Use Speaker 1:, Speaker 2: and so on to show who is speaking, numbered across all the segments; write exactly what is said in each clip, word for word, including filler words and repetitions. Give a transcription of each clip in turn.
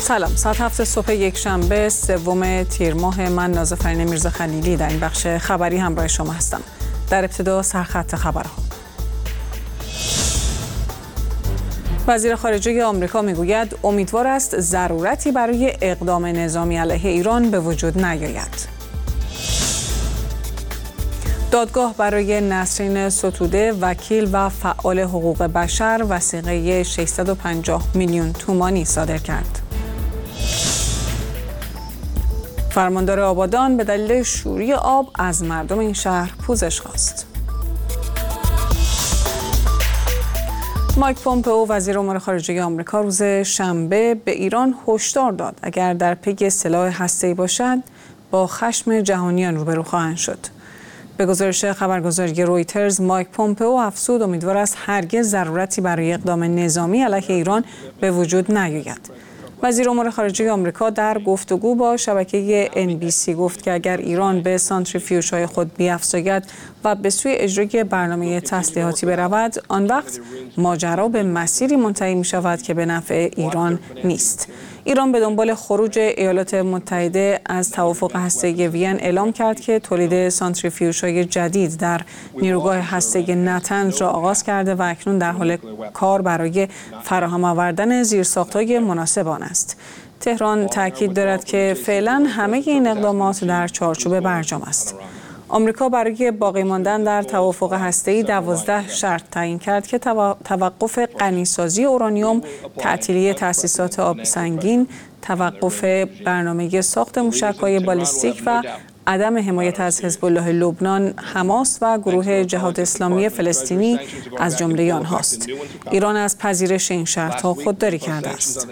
Speaker 1: سلام، ساعت هفت صبح یک شنبه سوم تیر ماه، من نازفرین میرزا خلیلی در این بخش خبری همراه شما هستم. در ابتدا سرخط خبرها. وزیر خارجه آمریکا میگوید امیدوار است ضرورتی برای اقدام نظامی علیه ایران به وجود نیاید. دادگاه برای نسرین ستوده، وکیل و فعال حقوق بشر، وثیقه ششصد و پنجاه میلیون تومانی صادر کرد. فرماندار آبادان به دلیل شوری آب از مردم این شهر پوزش خواست. مایک پومپئو وزیر امور خارجه آمریکا روز شنبه به ایران هشدار داد اگر در پی سلاح هسته‌ای باشد با خشم جهانیان روبرو خواهند شد. به گزارش خبرگزاری رویترز، مایک پومپئو افزود امیدوار است هرگز ضرورتی برای اقدام نظامی علیه ایران به وجود نیاید. وزیر امور خارجه آمریکا در گفتگو با شبکه ان بی سی گفت که اگر ایران به سانتریفیوژهای خود بیفزاید و به سوی اجرای برنامه تسلیحاتی برود، آن وقت ماجرا به مسیری منتهی می شود که به نفع ایران نیست. ایران به دنبال خروج ایالات متحده از توافق هسته‌ای وین اعلام کرد که تولید سانتریفیوژهای جدید در نیروگاه هسته‌ای نتنز را آغاز کرده و اکنون در حال کار برای فراهم آوردن زیرساخت‌های مناسب آن است. تهران تاکید دارد که فعلا همه این اقدامات در چارچوب برجام است. آمریکا برای باقی ماندن در توافق هسته‌ای دوازده شرط تعیین کرد که توقف غنیسازی اورانیوم، تعطیلی تأسیسات آب سنگین، توقف برنامه ساخت موشک‌های بالیستیک و عدم حمایت از حزب الله لبنان، حماس و گروه جهاد اسلامی فلسطینی از جمله آنهاست. ایران از پذیرش این شرط‌ها خودداری کرده است.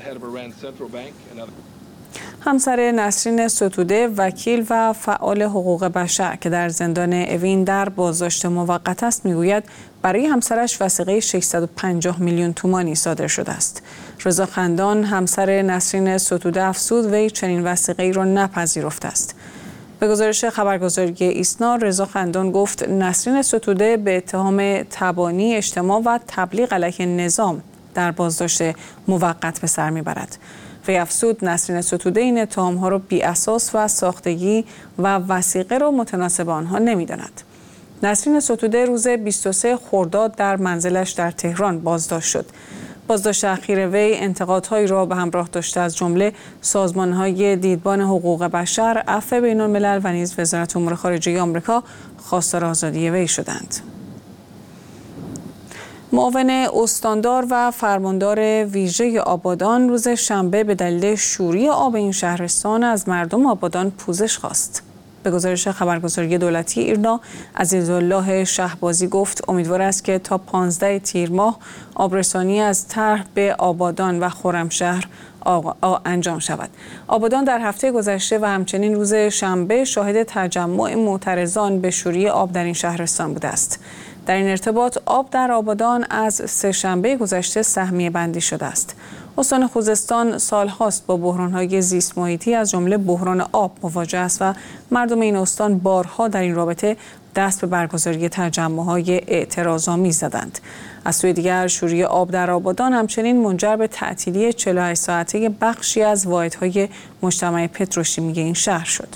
Speaker 1: همسر نسرین ستوده، وکیل و فعال حقوق بشر که در زندان اوین در بازداشت موقت است، میگوید برای همسرش وثیقه ششصد و پنجاه میلیون تومانی صادر شده است. رضا خندان، همسر نسرین ستوده، افزود وی چنین وثیقه‌ای را نپذیرفته است. به گزارش خبرگزاری ایسنا، رضا خندان گفت نسرین ستوده به اتهام تبانی، اجتماع و تبلیغ علیه نظام در بازداشت موقت به سر میبرد. وی افزود نسرین ستوده این اتهام‌ها را بی اساس و ساختگی و وثیقه را متناسب آنها نمی‌داند. نسرین ستوده روز بیست و سوم خرداد در منزلش در تهران بازداشت شد. بازداشت اخیر وی انتقادهایی را به همراه داشته، از جمله سازمان‌های دیدبان حقوق بشر، عفو بین‌الملل و نیز وزارت امور خارجه آمریکا خواستار آزادی وی شدند. معاون استاندار و فرماندار ویژه آبادان روز شنبه به دلیل شوری آب این شهرستان از مردم آبادان پوزش خواست. به گزارش خبرگزاری دولتی ایرنا، عزیزالله شهبازی گفت امیدوار است که تا پانزده تیر ماه آبرسانی از طرح به آبادان و خرمشهر انجام شود. آبادان در هفته گذشته و همچنین روز شنبه شاهد تجمع معترضان به شوری آب در این شهرستان بوده است. در این ارتباط آب در آبادان از سه شنبه گذشته سهمیه بندی شده است. استان خوزستان سالهاست با بحران‌های زیست محیطی از جمله بحران آب مواجه است و مردم این استان بارها در این رابطه دست به برگزاری تجمع‌های اعتراض‌آمیز زدند. از سوی دیگر شوری آب در آبادان همچنین منجر به تعطیلی چهل و هشت ساعته بخشی از واحدهای مجتمع پتروشیمی این شهر شد.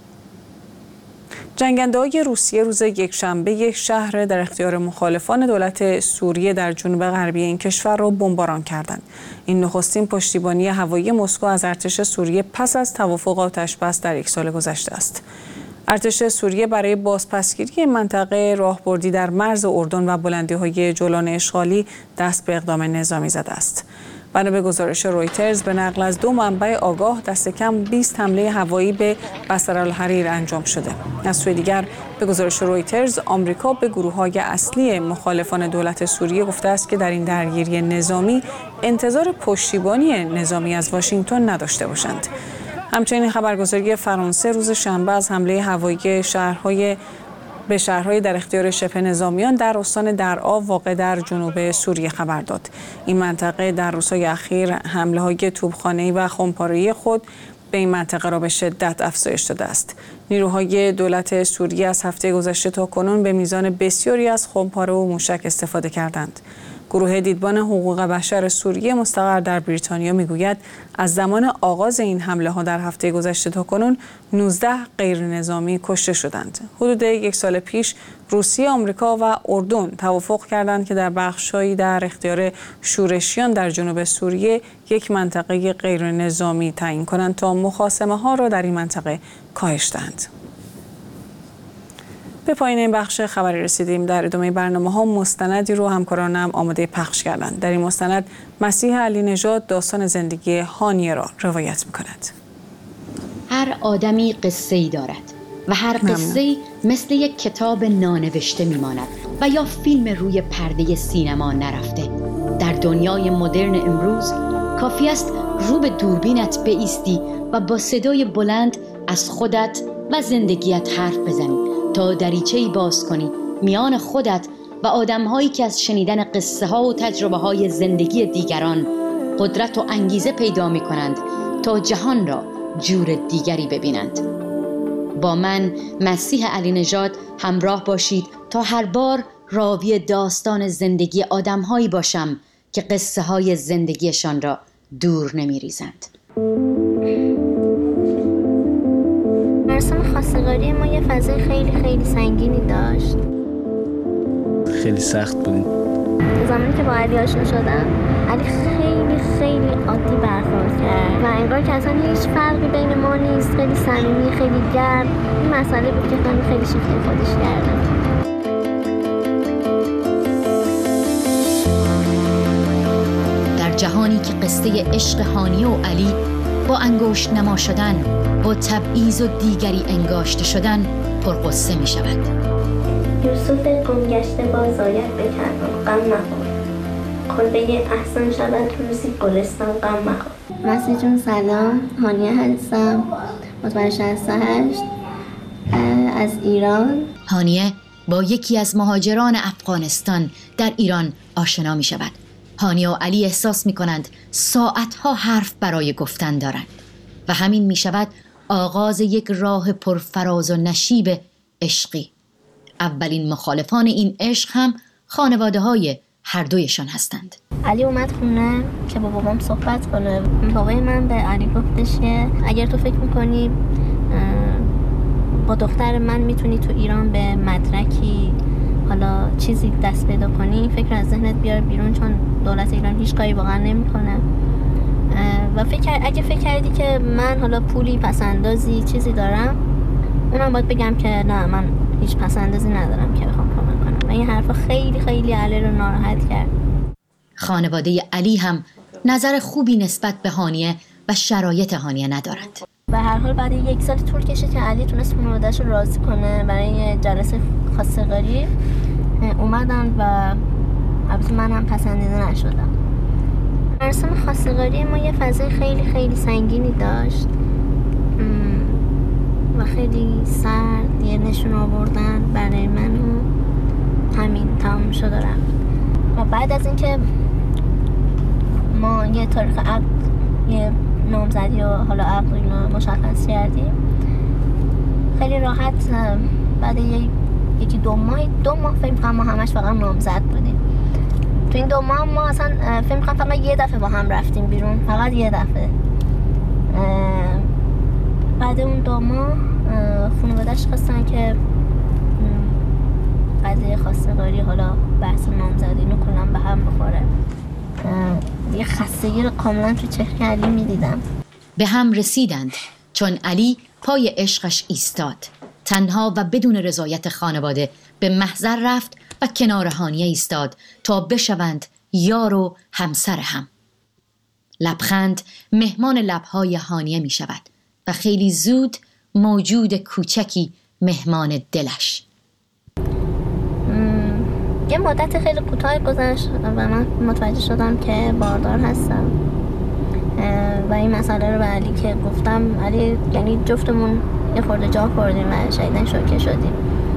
Speaker 1: جنگنده‌های روسیه روز یکشنبه یک شهر در اختیار مخالفان دولت سوریه در جنوب غربی این کشور را بمباران کردند. این نخستین پشتیبانی هوایی مسکو از ارتش سوریه پس از توافق آتش‌بس در یک سال گذشته است. ارتش سوریه برای بازپسگیری منطقه راهبردی در مرز اردن و بلندی‌های جولان اشغالی دست به اقدام نظامی زده است. بنا به گزارش رویترز، به نقل از دو منبع آگاه، دست کم بیست حمله هوایی به بصرالحریر انجام شده. از سوی دیگر به گزارش رویترز، آمریکا به گروه‌های اصلی مخالفان دولت سوریه گفته است که در این درگیری نظامی انتظار پشتیبانی نظامی از واشنگتن نداشته باشند. همچنین خبرگزاری فرانسه روز شنبه از حمله هوایی شهرهای به شهرهای در اختیار شبه نظامیان در استان درعا واقع در جنوب سوریه خبر داد. این منطقه در روزهای اخیر حمله‌های توپخانه‌ای و خمپاره‌ای خود به این منطقه را به شدت افزایش داده است. نیروهای دولت سوریه از هفته گذشته تا کنون به میزان بسیاری از خمپاره و موشک استفاده کردند. گروه دیدبان حقوق بشر سوریه مستقر در بریتانیا میگوید از زمان آغاز این حمله ها در هفته گذشته تا کنون نوزده غیرنظامی کشته شدند. حدود یک سال پیش روسیه، آمریکا و اردن توافق کردند که در بخش‌هایی در اختیار شورشیان در جنوب سوریه یک منطقه غیرنظامی تعیین کنند تا مخاصمه‌ها را در این منطقه کاهش دهند. به پایان این بخش خبری رسیدیم. در ادامه برنامه ها مستندی رو همکارانم آماده پخش کردند. در این مستند مسیح علی نژاد داستان زندگی هانیه را روایت می‌کند.
Speaker 2: هر آدمی قصه‌ای دارد و هر قصه‌ای مثل یک کتاب نانوشته میماند و یا فیلم روی پرده سینما نرفته. در دنیای مدرن امروز کافی است رو به دوربینت بایستی و با صدای بلند از خودت و زندگیت حرف بزنی تا دریچه‌ای باز کنی میان خودت و آدم‌هایی که از شنیدن قصه‌ها و تجربه‌های زندگی دیگران قدرت و انگیزه پیدا می‌کنند تا جهان را جور دیگری ببینند. با من مسیح علی نژاد همراه باشید تا هر بار راوی داستان زندگی آدم‌هایی باشم که قصه‌های زندگیشان را دور نمی‌ریزند.
Speaker 3: مراسم خواستگاری ما یه فضای خیلی خیلی سنگینی داشت.
Speaker 4: خیلی سخت بود.
Speaker 3: زمانی که با علی آشنا شدم، علی خیلی خیلی عادی برخورد کرد و انگار که اصلا هیچ فرقی بین ما نیست. خیلی صمیمی، خیلی گرم. این مسئله بود که خیلی خیلی شیفته خودش کردم.
Speaker 2: در جهانی که قصه عشق هانیه و علی با انگشت نما شدن، با تبعیض و دیگری انگاشته شدن پرقصه می شود.
Speaker 3: یوسف گمگشته باز آید به کنعان، غم مخور. کلبه احسان شود روزی گلستان، غم مخور. مسیح جون سلام، هانیه هستم، متولد شصت و هشت از ایران.
Speaker 2: هانیه با یکی از مهاجران افغانستان در ایران آشنا می شود. هانیه و علی احساس می کنند ساعتها حرف برای گفتن دارند و همین می شود آغاز یک راه پرفراز و نشیب عشقی. اولین مخالفان این عشق هم خانواده های هر دویشان هستند.
Speaker 3: علی اومد خونه که با بابام صحبت کنه. بابای من به علی گفتش که اگر تو فکر میکنی با دختر من میتونی تو ایران به مدرکی حالا چیزی دست پیدا کنی، فکر از ذهنت بیار بیرون، چون دولت ایران هیچ کاری واقعا نمیکنه. و فکر اگه فکر کردی که من حالا پولی پسندازی چیزی دارم، اونم باید بگم که نه، من هیچ پسندازی ندارم که بخوام کمک کنم. و این حرفا خیلی خیلی علی رو ناراحت کرد.
Speaker 2: خانواده علی هم نظر خوبی نسبت به هانیه و شرایط هانیه ندارند.
Speaker 3: به هر حال بعد یک سال طول کشید که علی تونست خانواده‌اش رو راضی کنه برای جلسه خواستگاری. اومدن و البته من هم پسندیده نشدم. مراسم خواستگاری ما یه فضای خیلی خیلی سنگینی داشت و خیلی سرد، یه نشون آوردن برای من و همین تمام شد و رفت. و بعد از اینکه ما یه تاریخ عقد، یه نامزدی و حالا عقد اینا مشخص کردیم، خیلی راحت بعد یه یکی دو ماه دو ماه فکر کنم ما همش فقط نامزد بودیم. تو این دو ماه ما اصلا فکر کنم فقط یه دفعه با هم رفتیم بیرون، فقط یه دفعه. بعد اون دو ماه خانواده‌اش خواستن که قضیه خواستگاری، حالا بحث نامزدی اینو کلا به هم بخوره. یه خستگی رو کاملا تو چهره علی میدیدم.
Speaker 2: به هم رسیدند چون علی پای عشقش ایستاد. تنها و بدون رضایت خانواده به محضر رفت و کنار هانیه ایستاد تا بشوند یار و همسر هم. لبخند مهمان لبهای هانیه می شود و خیلی زود موجود کوچکی مهمان دلش.
Speaker 3: یه مدت خیلی کوتاه گذشت و من متوجه شدم که باردار هستم و این مسئله رو به علی که گفتم، علی یعنی جفتمون یه خورده جا خوردیم و شایدن شوکه شدیم.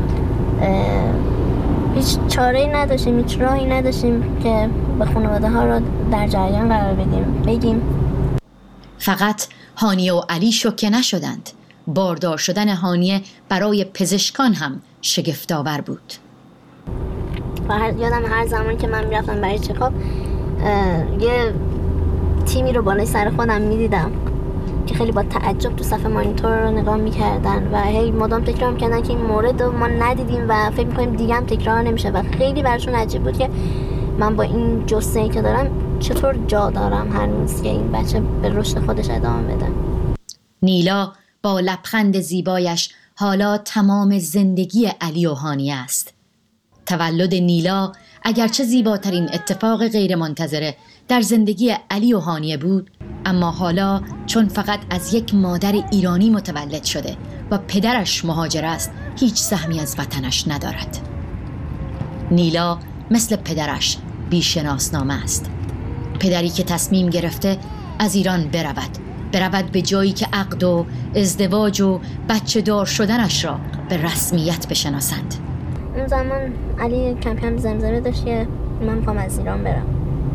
Speaker 3: هیچ چاره‌ای نداشتیم، هیچ راهی نداشتیم که به خانواده ها رو در جریان قرار بدیم بگیم.
Speaker 2: فقط هانیه و علی شوکه نشدند. باردار شدن هانیه برای پزشکان هم شگفت‌آور بود.
Speaker 3: و هر یادم هر زمان که من میرفتم برای چکاپ یه تیمی رو بالای سر خودم میدیدم که خیلی با تعجب تو صفحه مانیتور رو نگاه میکردن و هی مدام تکرار میکردن که این مورد رو ما ندیدیم و فکر میکنیم دیگه هم تکرار نمیشه و خیلی براشون عجیب بود که من با این جثه‌ای که دارم چطور جا دارم هنوز که این بچه به رشد خودش ادامه بده.
Speaker 2: نیلا با لبخند زیبایش حالا تمام زندگی علی و هانیه است. تولد نیلا اگرچه زیباترین اتفاق غیرمنتظره در زندگی علی و هانیه بود، اما حالا چون فقط از یک مادر ایرانی متولد شده و پدرش مهاجر است، هیچ سهمی از وطنش ندارد. نیلا مثل پدرش بی‌شناسنامه است. پدری که تصمیم گرفته از ایران برود برود به جایی که عقد و ازدواج و بچه دار شدنش را به رسمیت بشناسند.
Speaker 3: اون زمان علی کم کم زمزمه داشت که من میخوام از ایران برم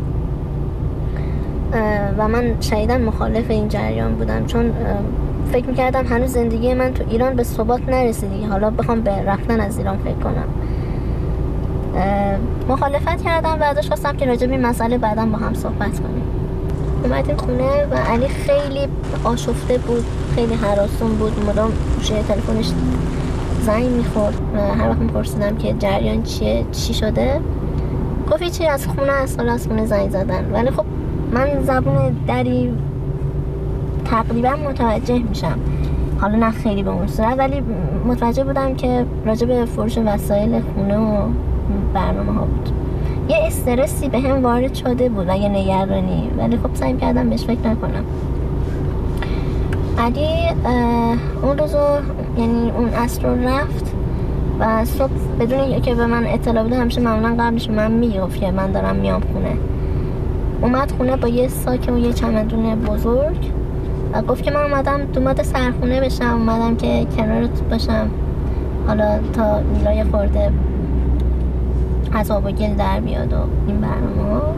Speaker 3: و من شدیداً مخالف این جریان بودم، چون فکر میکردم هنوز زندگی من تو ایران به ثبات نرسیدی، حالا بخوام به رفتن از ایران فکر کنم. مخالفت کردم و ازش خواستم که راجع به این مسئله بعداً با هم صحبت کنیم. اومدیم خونه و علی خیلی آشفته بود، خیلی هراسون بود، مدام گوشه تلفنش زنگ میخورد و هر وقت میپرسیدم که جریان چیه، چی شده، گفت چی از خونه است، حالا از خونه زنگ زدن. ولی خب من زبون دری تقریبا متوجه میشم، حالا نه خیلی به اون صورت، ولی متوجه بودم که راجع به فروش وسایل خونه و برنامه ها بود. یه استرسی به هم وارد شده بود و یه نگرانی، ولی خب سعی کردم بهش فکر نکنم. علی اون روزو یعنی اون عصر رو رفت و صبح بدون که به من اطلاع بده، همیشه معمولا قبلش من میگفت که من دارم میام خونه، اومد خونه با یه ساک و یه چمدون بزرگ و گفت که من اومدم دومات سرخونه بشم، اومدم که کنارت باشم، حالا تا نیلای خورده از آب و گل در بیاد و این برنامه ها.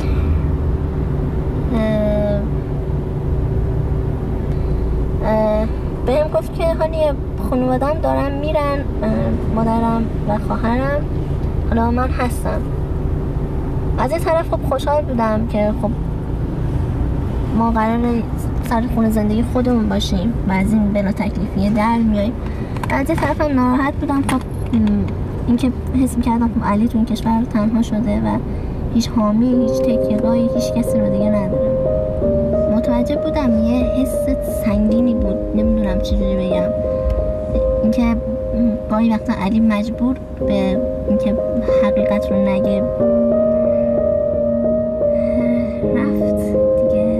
Speaker 3: بهم گفت که حالی خانوادم دارن میرن، مادرم و خواهرم، حالا من هستم. از این طرف خب خوشحال بودم که خب ما قراره سر خونه زندگی خودمون باشیم و از این بلا تکلیفیه در میاییم. از این طرف هم ناراحت بودم، خب اینکه حس می‌کردم خب علی تو این کشور تنها شده و هیچ حامی، هیچ تکیه‌گاهی، هیچ کسی رو دیگه نداره. متوجه بودم یه حس سنگینی بود، نمیدونم چجوری بگم، اینکه گاهی وقتا علی مجبور به اینکه حقیقت رو نگه رفت دیگه.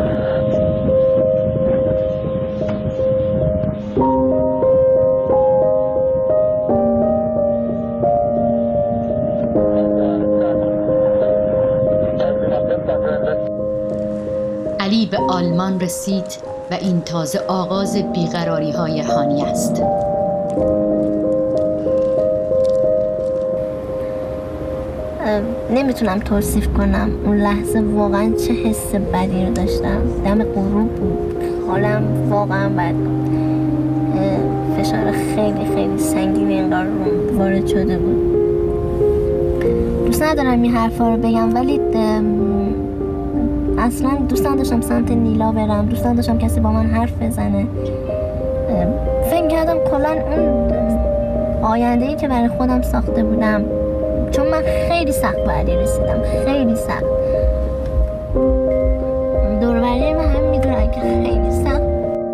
Speaker 2: علی به آلمان رسید و این تازه آغاز بیقراری های هانی است.
Speaker 3: نمیتونم توصیف کنم اون لحظه واقعا چه حس بدی رو داشتم. دم غروب بود، حالم واقعا بد بود، فشار خیلی خیلی سنگینی انگار روم وارد شده بود. دوست ندارم این حرفا رو بگم، ولی اصلا دوست نداشتم سمت نیلا برم، دوست نداشتم کسی با من حرف بزنه. فکر کردم کلا اون آینده‌ای که برای خودم ساخته بودم، چون من خیلی سخت به علی رسیدم، خیلی سخت. دور و بریای من هم میدونن که خیلی سخت.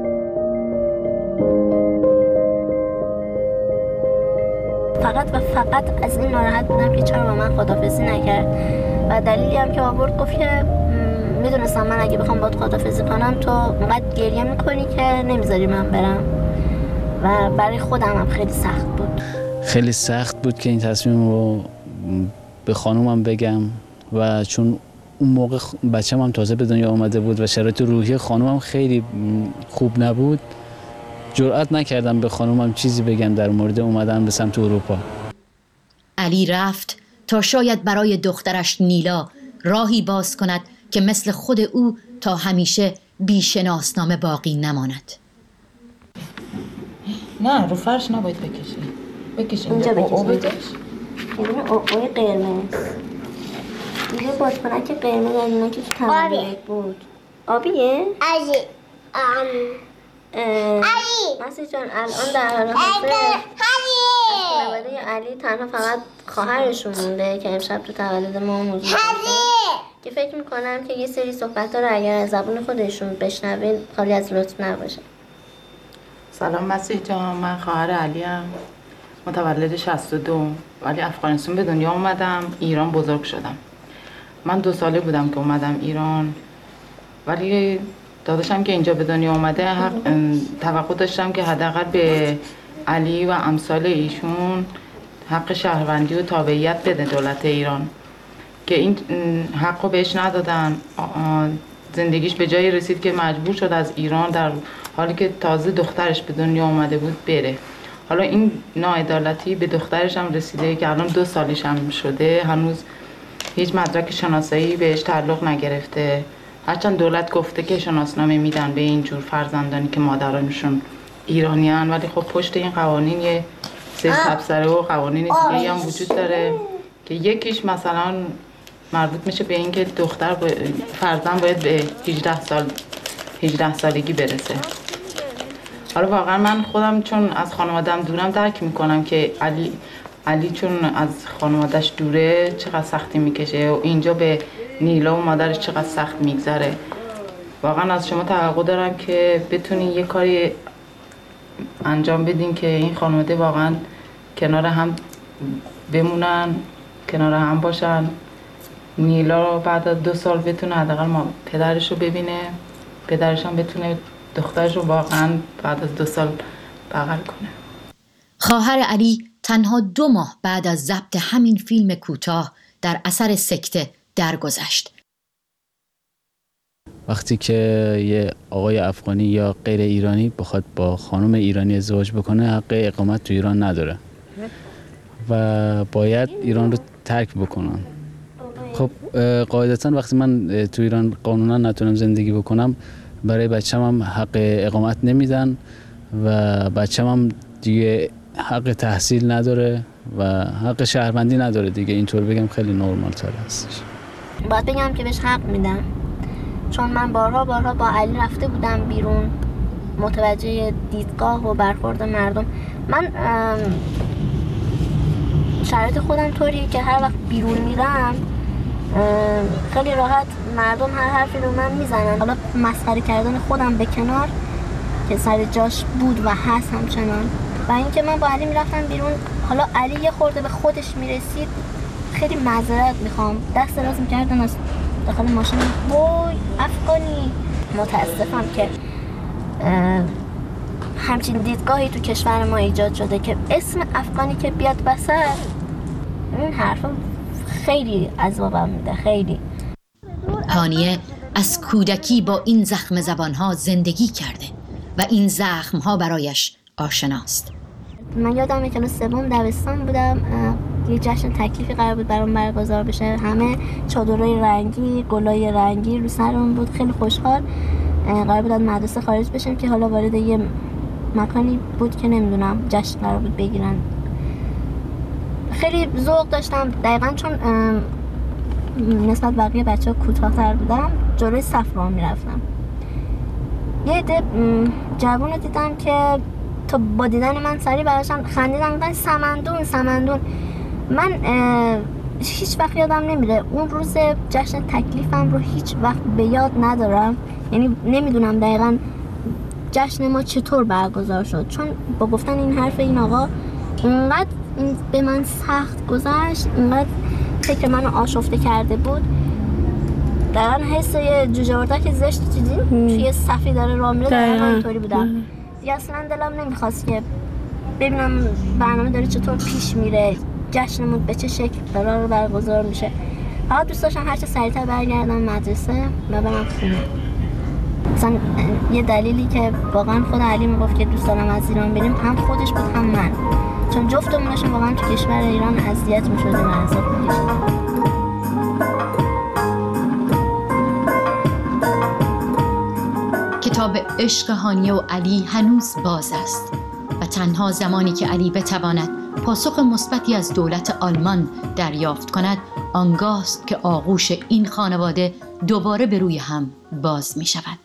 Speaker 3: فقط و فقط از این ناراحت بودم که چرا با من خداحافظی نکرد و دلیلی هم که آورد گفت که میدونستم من اگه بخوام باید خداحافظی کنم تو اونقدر گریه میکنی که نمیذاری من برم و برای خودم هم خیلی سخت بود.
Speaker 4: خیلی سخت بود که این تصمیم رو به خانومم بگم و چون اون موقع بچه‌م هم تازه به دنیا آمده بود و شرایط روحی خانومم خیلی خوب نبود، جرئت نکردم به خانومم چیزی بگم در مورد اومدن به سمت اروپا.
Speaker 2: علی رفت تا شاید برای دخترش نیلا راهی باز کند که مثل خود او تا همیشه بی‌شناسنامه باقی نماند.
Speaker 5: نه رو فرش نباید بکشی، بکشی
Speaker 3: اینجا بکشی. می‌بینی اوی قرمز یه بادکنک قرمز از اینا که تو تولد بود. آبیه؟
Speaker 5: علی ام
Speaker 3: علی مسیح جان الان در حال حاضر خانواده علی تنها فقط خواهرشون مونده که امشب تو تولد ما موضوع داشته که فکر میکنم که یه سری صحبت ها رو اگر از زبون خودشون بشنوین خالی از لطف نباشه.
Speaker 6: سلام مسیح جان، من خواهر علیم، متولد شصت و دو، ولی افغانستان به دنیا اومدم، ایران بزرگ شدم. من دو ساله بودم که اومدم ایران، ولی داداشم که اینجا به دنیا اومده حق توقع داشتم که حداقل به علی و امثال ایشون حق شهروندی و تابعیت بده دولت ایران، که این حق رو بهش ندادن. زندگیش به جایی رسید که مجبور شد از ایران در حالی که تازه دخترش به دنیا اومده بود بره. حالا این ناعدالتی به دخترش هم رسیده که الان دو سالش هم شده، هنوز هیچ مدرک شناسایی بهش تعلق نگرفته، هرچند دولت گفته که شناسنامه میدن به این جور فرزندانی که مادرانشون ایرانیان، ولی خب پشت این قوانین یه سری تبصره و قوانین دیگه هم وجود داره که یکیش مثلا مربوط میشه به این که دختر با فرزند باید به هجده سال هجده سالگی برسه. حالا واقعا من خودم چون از خانواده‌ام دورم درک میکنم که علی علی چون از خانواده‌اش دوره چقدر سختی میکشه و اینجا به نیلا و مادرش چقدر سخت میگذره. واقعا از شما توقع دارم که بتونین یه کاری انجام بدین که این خانواده واقعا کنار هم بمونن، کنار هم باشن. نیلا بعد از دو سال بتونه حداقل ما پدرش رو ببینه، پدرش هم بتونه دخترش رو واقعا بعد از دو سال بغل کنه.
Speaker 2: خواهر علی تنها دو ماه بعد از ضبط همین فیلم کوتاه در اثر سکته درگذشت.
Speaker 4: وقتی که یه آقای افغانی یا غیر ایرانی بخواد با خانم ایرانی ازدواج بکنه، حق اقامت تو ایران نداره و باید ایران رو ترک بکنن. خب قاعدتا وقتی من تو ایران قانونا نتونم زندگی بکنم، برای بچه‌م هم حق اقامت نمیدن و بچه‌م هم دیگه حق تحصیل نداره و حق شهروندی نداره دیگه. اینطور بگم خیلی نورمال تر هستش.
Speaker 3: باید بگم که بهش حق میدم، چون من بارها بارها با علی رفته بودم بیرون، متوجه دیدگاه و برخورد مردم. من شرایط خودم طوریه که هر وقت بیرون میرم خیلی راحت مردم هر حرفی رو من میزنن. حالا مسخره کردن خودم به کنار که سر جاش بود و هست همچنان، و اینکه من با علی میرفتم بیرون، حالا علی یه خورده به خودش میرسید خیلی معذرت میخوام، دست دراز میکردم از داخل ماشین، وای افغانی. متاسفم که همچین دیدگاهی تو کشور ما ایجاد شده که اسم افغانی که بیاد وسط، این حرفا خیلی عذابم میده. خیلی
Speaker 2: هانیه از کودکی با این زخم زبانها زندگی کرده و این زخمها برایش آشناست.
Speaker 3: من یادمه کلاس سوم دبستان بودم، یه جشن تکلیفی قرار بود برام برگزار بشه، همه چادرای رنگی، گلای رنگی رو سرمون بود، خیلی خوشحال. قرار بود از مدرسه خارج بشیم که حالا وارد یه مکانی بود که نمیدونم جشن قرار بود بگیرن. خیلی ذوق داشتم، دقیقاً چون نسبت بقیه بچه ها کوتاه‌تر بودم، جلوی صف راه میرفتم. یه عده جوون رو دیدم که تا با دیدن من سریع براشون خندیدم، گفتن سمندون سمندون. من هیچ وقت یادم نمیره اون روز جشن تکلیفم رو هیچ وقت به یاد ندارم، یعنی نمیدونم دقیقاً جشن ما چطور برگزار شد، چون با گفتن این حرف این آقا اونقدر این به من سخت گذشت، اونقدر فکر منو آشفته کرده بود. دقیقاً حس یه جوجه اردک زشت دیدین توی صفی داره راه میره، دقیقاً اینطوری بودم. دیگه اصلا دلم نمیخواست که ببینم برنامه داره چطور پیش میره، جشنمون به چه شکل قرار برگزار میشه. فقط دوست داشتم هرچه سریعتر برگردم مدرسه و برم خونه. مثلا یه دلیلی که واقعا خود علی میگفت که دوست دارم از ایران بریم هم خودش بود هم من، چون جفتمونشون واقعا تو کشور ایران اذیت میشدیم و عذاب میکشیدیم.
Speaker 2: کتاب عشق هانیه و علی هنوز باز است و تنها زمانی که علی بتواند پاسخ مثبتی از دولت آلمان دریافت کند، آنگاه است که آغوش این خانواده دوباره به روی هم باز می شود.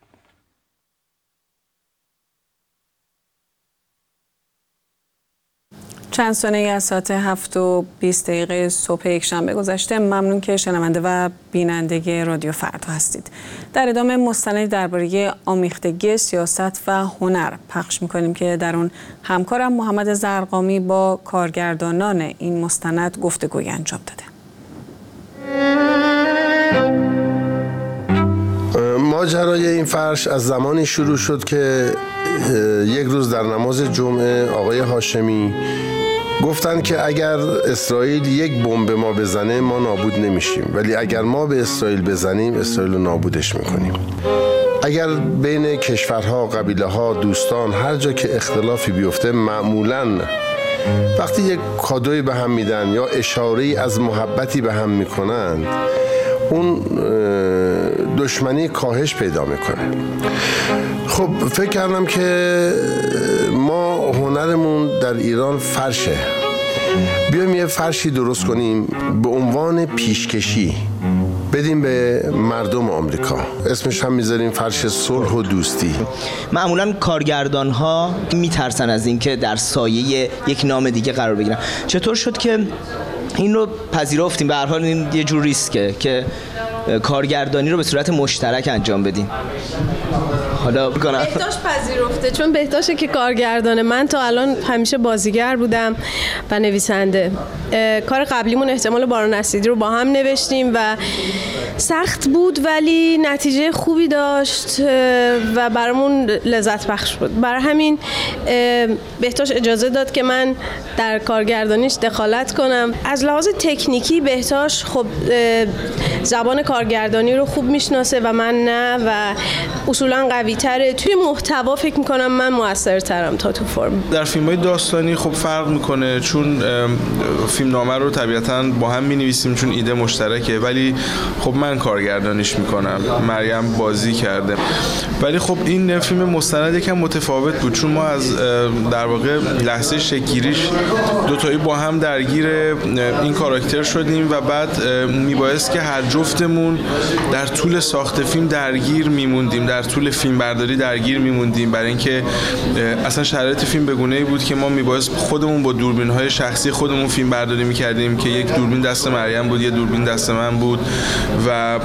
Speaker 1: چند ثانیه از ساعت هفت و بیست دقیقه صبح یک شنبه گذشته. ممنون که شنونده و بیننده رادیو فردا هستید. در ادامه مستندی درباره آمیختگی سیاست و هنر پخش می‌کنیم که در اون همکارم محمد زرقامی با کارگردانان این مستند گفتگوی انجام داده.
Speaker 7: ماجرای این فرش از زمانی شروع شد که یک روز در نماز جمعه آقای هاشمی گفتن که اگر اسرائیل یک بمب به ما بزنه ما نابود نمیشیم، ولی اگر ما به اسرائیل بزنیم اسرائیل رو نابودش میکنیم. اگر بین کشورها، قبیله‌ها، دوستان هر جا که اختلافی بیفته، معمولاً وقتی یک کادوی به هم میدن یا اشاره‌ای از محبتی به هم میکنند، اون دشمنی کاهش پیدا میکنه. خب فکر کردم که ما هنرمون در ایران فرشه، بیایم یه فرشی درست کنیم به عنوان پیشکشی بدیم به مردم آمریکا. اسمش هم میذاریم فرش صلح و دوستی.
Speaker 8: معمولا کارگردان ها میترسن از اینکه در سایه یک نام دیگه قرار بگیرن. چطور شد که این رو پذیرفتیم؟ به هر حال این یه جور ریسکه که کارگردانی رو به صورت مشترک انجام بدیم. حالا بکنم
Speaker 9: بهتاش پذیرفته، چون بهتاشه که کارگردانه. من تا الان همیشه بازیگر بودم و نویسنده. کار قبلیمون احتمال باران اسیدی رو با هم نوشتیم و سخت بود ولی نتیجه خوبی داشت و برامون لذت بخش بود. برای همین بهتاش اجازه داد که من در کارگردانیش دخالت کنم. از لحاظ تکنیکی بهتاش خب زبان کارگردانی رو خوب میشناسه و من نه و اصولا قوی تره. توی محتوا فکر میکنم من موثرترم تا تو فرم.
Speaker 10: در فیلم‌های داستانی خب فرق میکنه، چون فیلمنامه رو طبیعتاً با هم می‌نویسیم چون ایده مشترکه، ولی خب من کارگردانیش میکنم، مریم بازی کرده. ولی خب این فیلم مستند یکم متفاوت بود، چون ما از در واقع لحظه شکل‌گیریش دوتایی با هم درگیر این کاراکتر شدیم و بعد میبایست که هر جفتمون در طول ساخت فیلم درگیر میموندیم، در طول فیلم برداری درگیر میموندیم، برای اینکه اصلا شرایط فیلم به گونه‌ای بود که ما میبایست خودمون با دوربین‌های شخصی خودمون فیلم برداری میکردیم که یک دوربین دست مریم بود، یک دوربین دست من بود و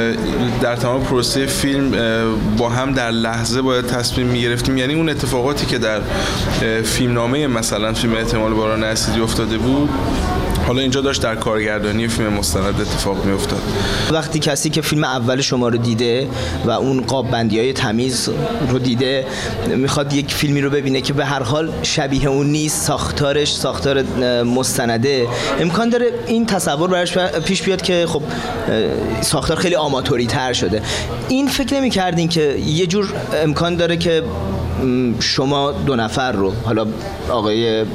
Speaker 10: در تمام پروسه فیلم با هم در لحظه باید تصمیم میگرفتیم. یعنی اون اتفاقاتی که در فیلمنامه مثلا فیلم احتمال باران اسیدی افتاده بود حالا اینجا داشت در کارگردانی فیلم مستند اتفاق میافتاد.
Speaker 8: وقتی کسی که فیلم اول شما رو دیده و اون قاب بندی‌های تمیز رو دیده میخواد یک فیلمی رو ببینه که به هر حال شبیه اون نیست، ساختارش ساختار مستنده، امکان داره این تصور براش پیش بیاد که خب ساختار خیلی آماتوری تر شده. این فکر نمی کردین که یه جور امکان داره که شما دو نفر رو، حالا آقای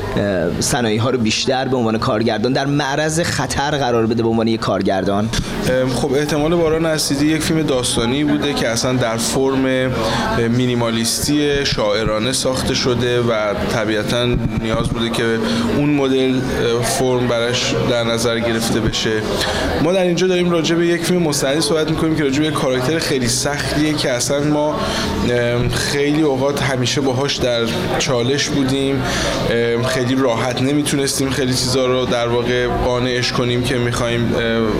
Speaker 8: صنایعی ها رو بیشتر به عنوان کارگردان در معرض خطر قرار بده به عنوان یک کارگردان؟
Speaker 10: خب احتمال باران اسیدی یک فیلم داستانی بوده که اصلا در فرم مینیمالیستی شاعرانه ساخته شده و طبیعتاً نیاز بوده که اون مدل فرم براش در نظر گرفته بشه. ما در اینجا داریم راجع به یک فیلم مستندی صحبت می‌کنیم که راجع به یک کاراکتر خیلی سختیه که اصلا ما خیلی اوقات همیشه باهاش در چالش بودیم، خیلی راحت نمیتونستیم خیلی چیزا رو در واقع قانعش کنیم که می‌خوایم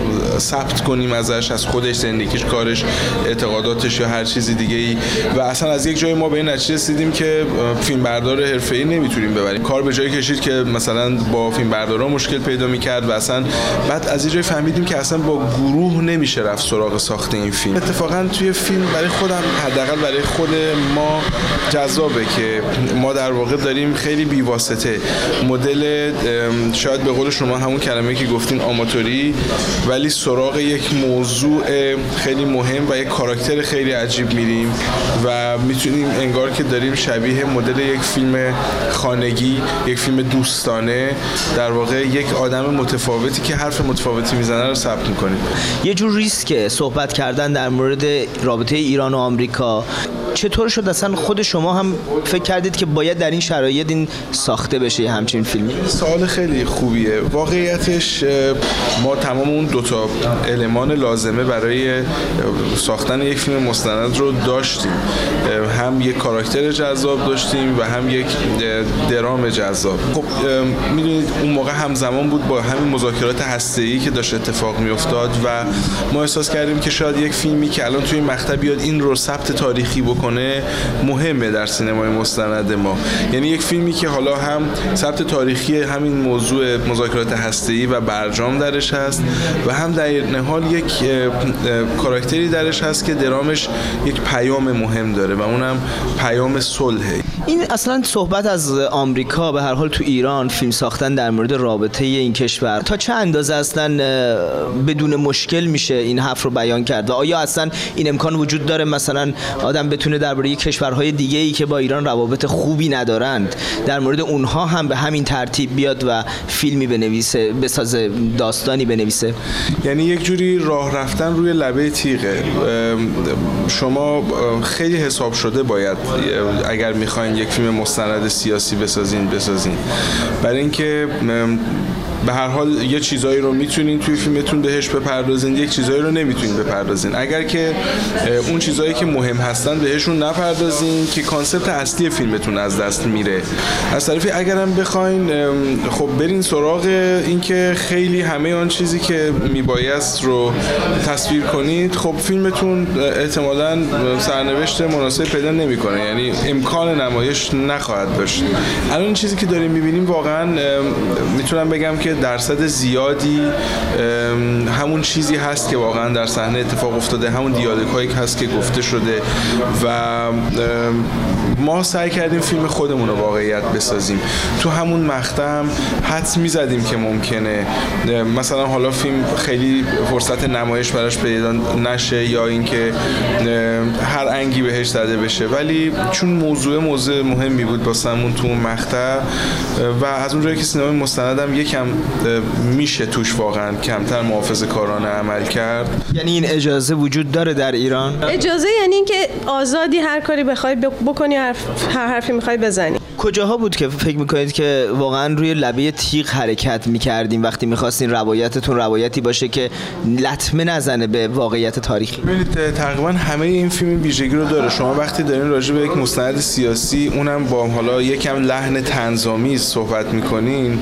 Speaker 10: ثبت کنیم ازش، از خودش، زندگیش، کارش، اعتقاداتش یا هر چیزی دیگه‌ای. و اصلا از یک جای ما به این نتیجه رسیدیم که فیلمبردار حرفه‌ای نمیتونیم ببریم. کار به جایی کشید که مثلا با فیلمبردارا مشکل پیدا می‌کرد و اصلا بعد از این جای فهمیدیم که اصلا با گروه نمیشه رفت سراغ ساخت این فیلم. اتفاقا توی فیلم برای خودم، حداقل برای خود ما، جذابه که ما در واقع داریم خیلی بی‌واسطه مدل، شاید به قول شما همون کلمه که گفتین آماتوری، ولی سراغ یک موضوع خیلی مهم و یک کاراکتر خیلی عجیب میریم و میتونیم انگار که داریم شبیه مدل یک فیلم خانگی، یک فیلم دوستانه، در واقع یک آدم متفاوتی که حرف متفاوتی میزنه رو ثبت میکنیم.
Speaker 8: یه جور ریسک صحبت کردن در مورد رابطه ایران و آمریکا. چطور شد اصلا خود شما هم فکر کردید که باید در این شرایط این ساخته بشه همچین فیلمی؟
Speaker 10: سوال خیلی خوبیه. واقعیتش ما تمام اون دوتا المان لازمه برای ساختن یک فیلم مستند رو داشتیم. هم یک کاراکتر جذاب داشتیم و هم یک درام جذاب. خب میدونید اون موقع همزمان بود با همین مذاکرات هسته‌ای که داشت اتفاق میافتاد و ما احساس کردیم که شاید یک فیلمی که الان توی مقطع بیاد این رو ثبت تاریخی بکنه مهمه در سینمای مستند ما. یعنی یک فیلمی که حالا هم ثبت تاریخی همین موضوع مذاکرات هسته‌ای و برجام درش هست و هم در نهال یک کاراکتری درش هست که درامش یک پیام مهم داره و اونم پیام صلحه.
Speaker 8: این اصلا صحبت از آمریکا به هر حال تو ایران فیلم ساختن در مورد رابطه این کشور تا چه اندازه اصلا بدون مشکل میشه این حرف رو بیان کرد و آیا اصلا این امکان وجود داره مثلا آدم بتونه درباره کشورهای دیگه ای که با ایران روابط خوبی ندارند در مورد اونها هم به همین ترتیب بیاد و فیلمی بنویسه، بسازه، داستانی بنویسه؟
Speaker 10: یعنی یک جوری راه رفتن روی لبه تیغه. شما خیلی حساب شده باید اگر میخواین یک فیلم مستند سیاسی بسازین بسازین برای اینکه به هر حال یه چیزایی رو میتونین توی فیلمتون بهش بپردازین، یک چیزایی رو نمیتونین بپردازین. اگر که اون چیزایی که مهم هستن بهشون نپردازین که کانسپت اصلی فیلمتون از دست میره. از طرفی اگرم بخواین خب برین سراغ این که خیلی همه آن چیزی که میبایست رو تصویر کنید، خب فیلمتون احتمالاً سرنوشت مناسب پیدا نمیکنه، یعنی امکان نمایش نخواهد داشت. الان چیزی که داریم میبینیم واقعاً میتونم بگم که درصد زیادی همون چیزی هست که واقعا در صحنه اتفاق افتاده، همون دیالوگایی هست که گفته شده و ما سعی کردیم فیلم خودمون رو واقعیت بسازیم. تو همون مقطع حدس میزدیم که ممکنه مثلا حالا فیلم خیلی فرصت نمایش براش پیدا نشه یا اینکه هر انگی بهش زده بشه، ولی چون موضوع موضوع مهمی بود واسمون تو اون مقطع و از اونجایی که سینمای مستندم یکم میشه توش واقعا کمتر محافظه‌کارانه عمل کرد.
Speaker 8: یعنی این اجازه وجود داره در ایران؟
Speaker 9: اجازه یعنی اینکه آزادی هر کاری بخوای بکنی، هر حرفی میخوای بزنی.
Speaker 8: کجاها بود که فکر میکنید که واقعا روی لبه تیغ حرکت میکردیم وقتی میخواستین روایتتون روایتی باشه که لطمه نزنه به واقعیت تاریخی؟
Speaker 10: ببینید تقریبا همه این فیلم ویژگی رو داره. شما وقتی دارین راجع به یک مستند سیاسی اونم با حالا یکم لحن طنزآمیز صحبت میکنین،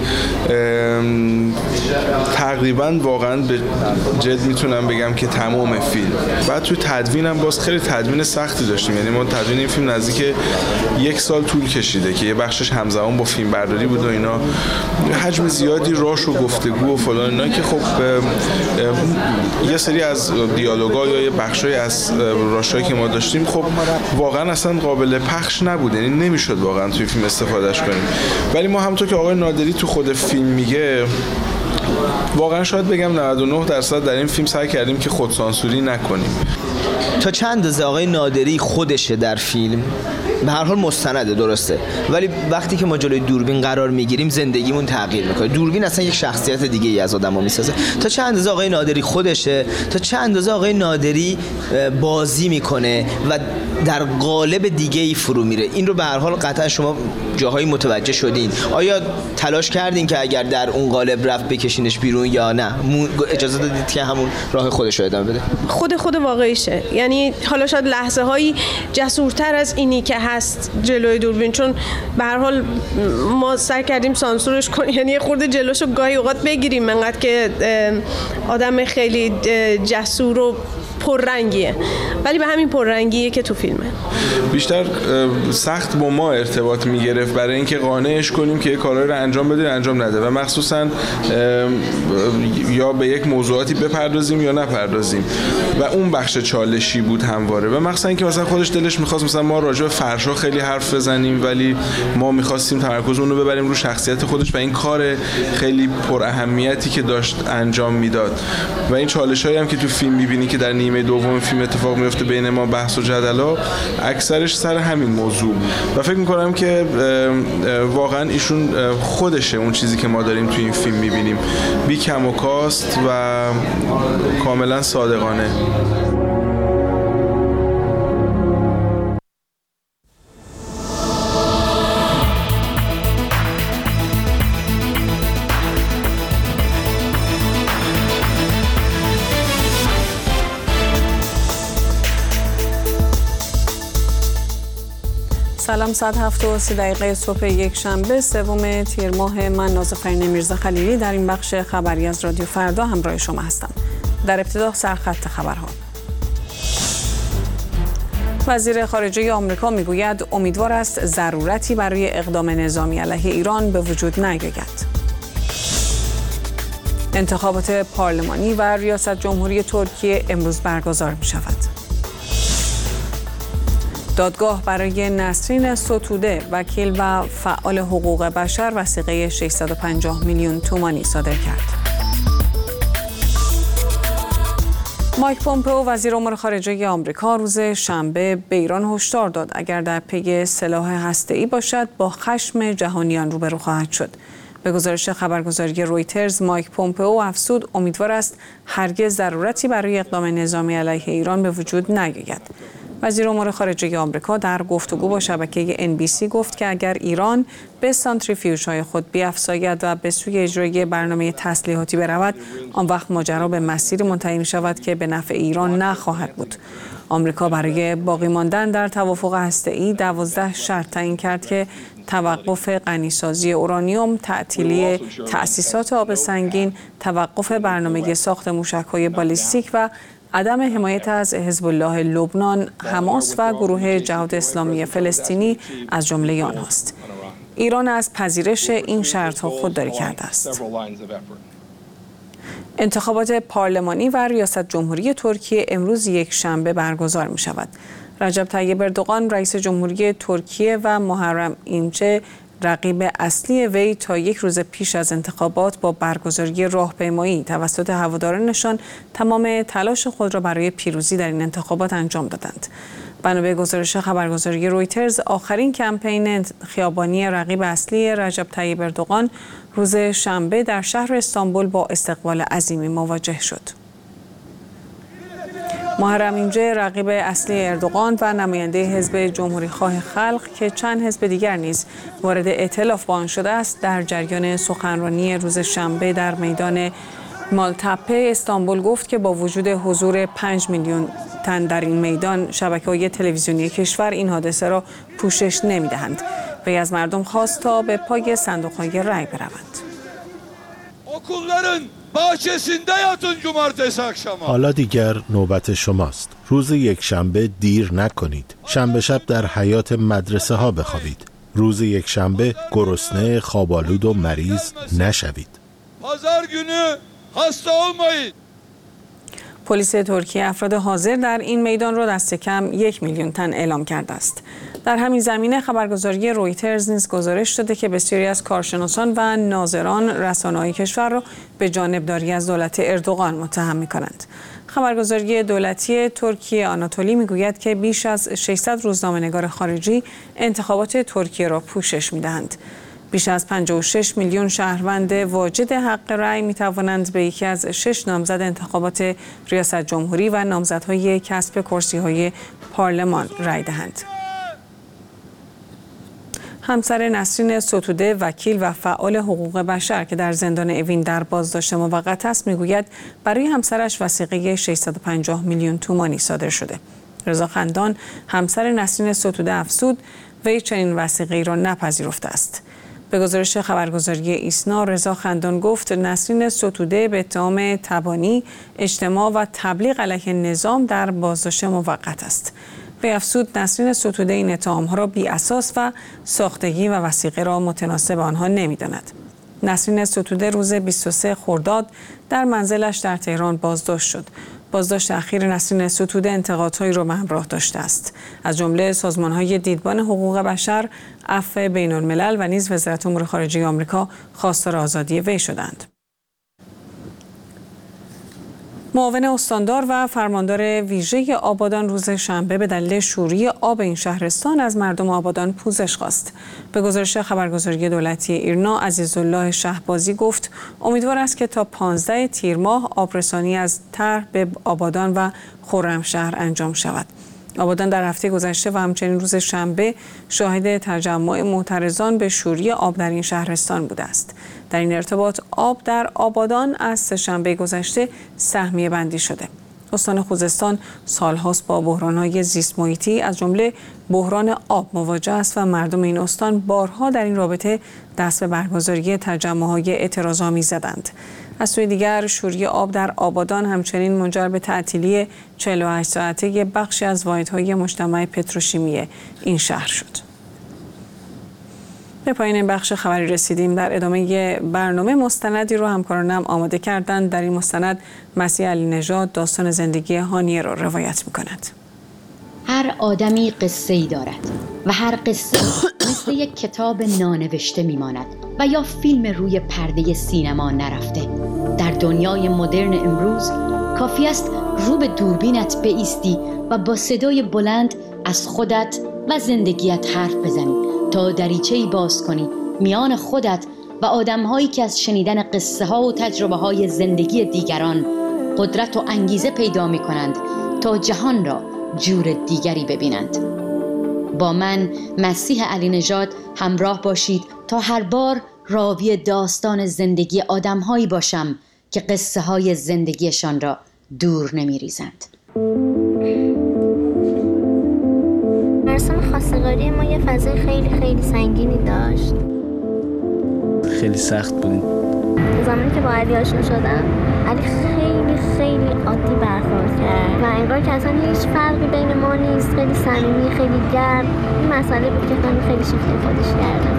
Speaker 10: تقریبا واقعا به جد میتونم بگم که تمام فیلم. بعد تو تدوینم باز خیلی تدوین سختی داشتیم، یعنی ما تدوین این فیلم نزدیک یک سال طول کشیده که یه بخشش همزمان با فیلم برداری بود و اینا، حجم زیادی راش و گفتگو و فلان اینا که خب یه سری از دیالوگا یا یه بخشای از راشایی که ما داشتیم خب واقعا اصلا قابل پخش نبود، یعنی نمیشد واقعا توی فیلم استفادهش کنیم. ولی ما همونطور که آقای نادری تو خود فیلم میگه واقعا شاید بگم نود و نه درصد در این فیلم سعی کردیم که خودسانسوری نکنیم.
Speaker 8: تا چند اندازه آقای نادری خودشه در فیلم؟ به هر حال مستنده درسته، ولی وقتی که ما جلوی دوربین قرار میگیریم زندگیمون تغییر میکنه. دوربین اصلا یک شخصیت دیگه ای از آدمو میسازه. تا چند اندازه آقای نادری خودشه، تا چند اندازه آقای نادری بازی میکنه و در قالب دیگه ای فرو میره. این رو به هر حال قطعا شما جاهایی متوجه شدین. آیا تلاش کردین که اگر در اون قالب رفت بکشینش بیرون یا نه اجازه دادید که همون راه خودش رو ادامه بده؟
Speaker 9: خود خود واقعیشه. یعنی حالا شاید لحظه هایی جسورتر از اینی که هست جلوی دوربین، چون به هر حال ما سعی کردیم سانسورش کنیم، یعنی یه خورده جلوشو گاهی اوقات بگیریم، انقدر که آدم خیلی جسور و پررنگیه، ولی به همین پررنگیه که تو فیلمه.
Speaker 10: بیشتر سخت با ما ارتباط میگرفت برای اینکه قانعش کنیم که یه کارایی رو انجام بده انجام نده و مخصوصا یا به یک موضوعاتی بپردازیم یا نپردازیم و اون بخش چالشی بود همواره. و مخصوصا اینکه مثلا خودش دلش می‌خواست مثلا ما راجع به فرشا خیلی حرف بزنیم، ولی ما می‌خواستیم تمرکزمون رو ببریم رو شخصیت خودش و این کار خیلی پر اهمیتی که داشت انجام میداد. و این چالشایی هم که تو فیلم می‌بینی که در نیمه دوم فیلم اتفاق میفته بین ما بحث و جدلا، اکثرش سر همین موضوع و فکر میکنم که واقعا ایشون خودشه اون چیزی که ما داریم توی این فیلم میبینیم، بی کم و کاست و کاملا صادقانه.
Speaker 1: سلام، ساعت هفت و سی دقیقه صبح یک شنبه سوم تیر ماه، من نازافرین میرزا خلیلی در این بخش خبری از رادیو فردا همراه شما هستم. در ابتدا سرخط خبرها. وزیر خارجه آمریکا میگوید امیدوار است ضرورتی برای اقدام نظامی علیه ایران به وجود نیاید. انتخابات پارلمانی و ریاست جمهوری ترکیه امروز برگزار می شود. دادگاه برای نسرین ستوده، وکیل و فعال حقوق بشر، وثیقه ششصد و پنجاه میلیون تومانی صادر کرد. مایک پومپئو، وزیر امور خارجه آمریکا، روز شنبه به ایران هشدار داد اگر در پی سلاح هسته‌ای باشد با خشم جهانیان روبرو خواهد شد. به گزارش خبرگزاری رویترز، مایک پومپئو افزود امیدوار است هرگز ضرورتی برای اقدام نظامی علیه ایران به وجود نیاید. وزیر امور خارجه آمریکا در گفتگو با شبکه ان بی سی گفت که اگر ایران به سانتریفیوژهای خود بیفزاید و به سوی اجرای برنامه تسلیحاتی برود، آن وقت ماجرا به مسیر منتهی می شود که به نفع ایران نخواهد بود. آمریکا برای باقی ماندن در توافق هسته‌ای دوازده شرط تعیین کرد که توقف غنیسازی اورانیوم، تعطیلی تأسیسات آب سنگین، توقف برنامه ساخت موشک‌های بالیستیک و عدم حمایت از حزب الله لبنان، حماس و گروه جهاد اسلامی فلسطینی از جمله آنهاست. ایران از پذیرش این شرط‌ها خودداری کرده است. انتخابات پارلمانی و ریاست جمهوری ترکیه امروز یک شنبه برگزار می شود. رجب طیب اردوغان، رئیس جمهوری ترکیه، و محرم اینچه، رقیب اصلی وی، تا یک روز پیش از انتخابات با برگزاری راهپیمایی توسط هوادارانشان تمام تلاش خود را برای پیروزی در این انتخابات انجام دادند. بنا به گزارش خبرگزاری رویترز، آخرین کمپین خیابانی رقیب اصلی رجب طیب اردوغان روز شنبه در شهر استانبول با استقبال عظیمی مواجه شد. محرم اینچه، رقیب اصلی اردوغان و نماینده حزب جمهوری‌خواه خلق که چند حزب دیگر نیز وارد ائتلاف با آن شده است، در جریان سخنرانی روز شنبه در میدان مالتپه استانبول گفت که با وجود حضور پنج میلیون تن در این میدان، شبکه‌های تلویزیونی کشور این حادثه را پوشش نمی‌دهند. وی از مردم خواست تا به پای صندوق‌های رای بروند.
Speaker 11: حالا دیگر نوبت شماست. روز یک شنبه دیر نکنید. şenbe شب در حیاط مدرسه ها بخوابید. روز یک شنبه گرسنه، خوابالود و مریض نشوید.
Speaker 12: پازار günü hasta olmayın.
Speaker 1: پلیس ترکیه افراد حاضر در این میدان را دست کم یک میلیون تن اعلام کرده است. در همین زمینه خبرگزاری رویترز نیز گزارش داده که بسیاری از کارشناسان و ناظران رسانه‌های کشور را به جانبداری از دولت اردوغان متهم می‌کنند. خبرگزاری دولتی ترکیه آناتولی میگوید که بیش از ششصد روزنامه‌نگار خارجی انتخابات ترکیه را پوشش می‌دهند. بیش از پنجاه و شش میلیون شهروند واجد حق رأی می توانند به یکی از شش نامزد انتخابات ریاست جمهوری و نامزدهای کسب کرسی‌های پارلمان رأی دهند. همسر نسرین ستوده، وکیل و فعال حقوق بشر که در زندان اوین در بازداشت موقت است، میگوید برای همسرش وثیقه ششصد و پنجاه میلیون تومانی صادر شده. رضا خندان، همسر نسرین ستوده، افزود وی چنین وثیقه‌ای را نپذیرفته است. به گزارش خبرگزاری ایسنا، رضا خندان گفت نسرین ستوده به اتهام تبانی، اجتماع و تبلیغ علیه نظام در بازداشت موقت است. وی افزود نسرین ستوده این اتهام‌ها را بی اساس و ساختگی و وثیقه را متناسب آنها نمی‌داند. نسرین ستوده روز بیست و سوم خرداد در منزلش در تهران بازداشت شد. بازداشت اخیر نسرین ستوده انتقادهایی را به همراه داشته است. از جمله سازمان‌های دیدبان حقوق بشر، عفو بین‌الملل و نیز وزارت امور خارجه آمریکا خواستار آزادی وی شدند. معاون استاندار و فرماندار ویژه آبادان روز شنبه به دلیل شوری آب این شهرستان از مردم آبادان پوزش خواست. به گزارش خبرگزاری دولتی ایرنا، عزیزالله شهبازی گفت امیدوار است که تا پانزده تیر ماه آبرسانی از طرح به آبادان و خرمشهر انجام شود. آبادان در هفته گذشته و همچنین روز شنبه شاهد تجمع معترضان به شوری آب در این شهرستان بوده است. در این ارتباط آب در آبادان از سه‌شنبه گذشته سهمیه بندی شده. استان خوزستان سالهاست با بحران‌های زیست محیطی از جمله بحران آب مواجه است و مردم این استان بارها در این رابطه دست به برگزاری تجمع‌های اعتراض‌آمیز زدند. از سوی دیگر شوری آب در آبادان همچنین منجر به تعطیلی چهل و هشت ساعته بخشی از واحدهای مجتمع پتروشیمی این شهر شد. به پایان بخش خبری رسیدیم. در ادامه برنامه مستندی رو همکارانم آماده کردند. در این مستند مسیح علی نژاد داستان زندگی هانیه را روایت می‌کند.
Speaker 2: هر آدمی قصه‌ای دارد و هر قصه مثل یک کتاب نانوشته میماند و یا فیلم روی پرده سینما نرفته. در دنیای مدرن امروز کافی است رو به دوربینت بایستی و با صدای بلند از خودت و زندگیت حرف بزنی تا دریچه‌ای باز کنی میان خودت و آدم‌هایی که از شنیدن قصه ها و تجربه های زندگی دیگران قدرت و انگیزه پیدا می‌کنند تا جهان را جور دیگری ببینند. با من مسیح علی نژاد همراه باشید تا هر بار راوی داستان زندگی آدم‌هایی باشم که قصه های زندگیشان را دور نمی‌ریزند.
Speaker 3: مراسم خواستگاری ما یه فضای خیلی خیلی سنگینی داشت.
Speaker 4: خیلی سخت بود.
Speaker 3: زمانی که با علی آشنا شدم، علی خیلی خیلی عادی برخورد کرد و انگار که اصلا هیچ فرقی بین ما نیست. خیلی صمیمی، خیلی گرم. این مسئله بود که خیلی خیلی شیفته خودش کرده.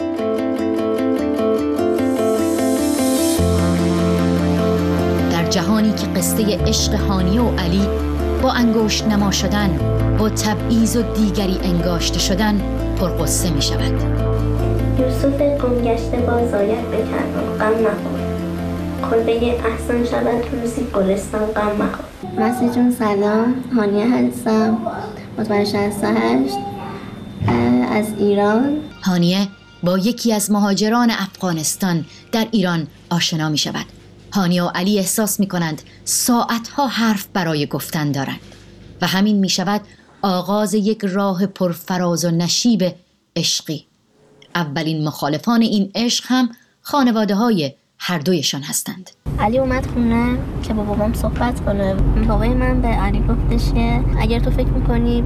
Speaker 2: در جهانی که قصه عشق هانیه و علی با انگشت نما شدن، با تبعیض و دیگری انگاشته شدن پرقصه می شود.
Speaker 3: یوسف گمگشته باز آید به کنعان، غم مخور. کلبه احسان شود روزی گلستان، غم مخور. مسیح جون سلام، هانیه هستم، متولد شصت و هشت از ایران.
Speaker 2: هانیه با یکی از مهاجران افغانستان در ایران آشنا می شود. هانیه و علی احساس می کنند ساعتها حرف برای گفتن دارند و همین می شود آغاز یک راه پرفراز و نشیب عشقی. اولین مخالفان این عشق هم خانواده های هر دویشان هستند.
Speaker 3: علی اومد خونه که با بابام صحبت کنه. بابای من به علی گفتش که اگر تو فکر میکنی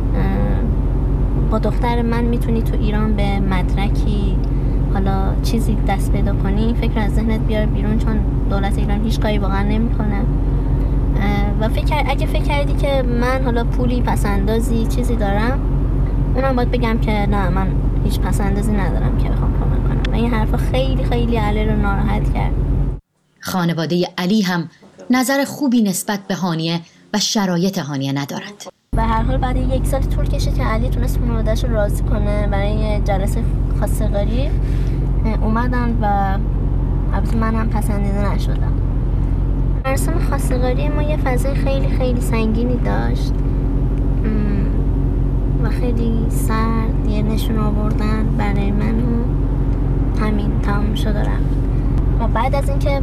Speaker 3: با دختر من میتونی تو ایران به مدرکی حالا چیزی دست پیدا کنی، فکر از ذهنت بیار بیرون، چون دولت ایران هیچ کاری واقعا نمیکنه. و فکر اگه فکر کردی که من حالا پولی پسندازی چیزی دارم، اونم باید بگم که نه، من هیچ پسندازی ندارم که بخوام کمک کنم. و این حرفا خیلی خیلی علی رو ناراحت کرد.
Speaker 2: خانواده علی هم نظر خوبی نسبت به هانیه و شرایط هانیه ندارند.
Speaker 3: به هر حال بعد یک سال طول کشید که علی تونست خانواده‌اش رو راضی کنه برای جلسه خواستگاری اومدن و البته من هم پسندیده نشدم. مراسم خواستگاری ما یه فضای خیلی خیلی سنگینی داشت و خیلی سرد، یه نشون آوردن برای من و همین تمام شد رفت. و بعد از اینکه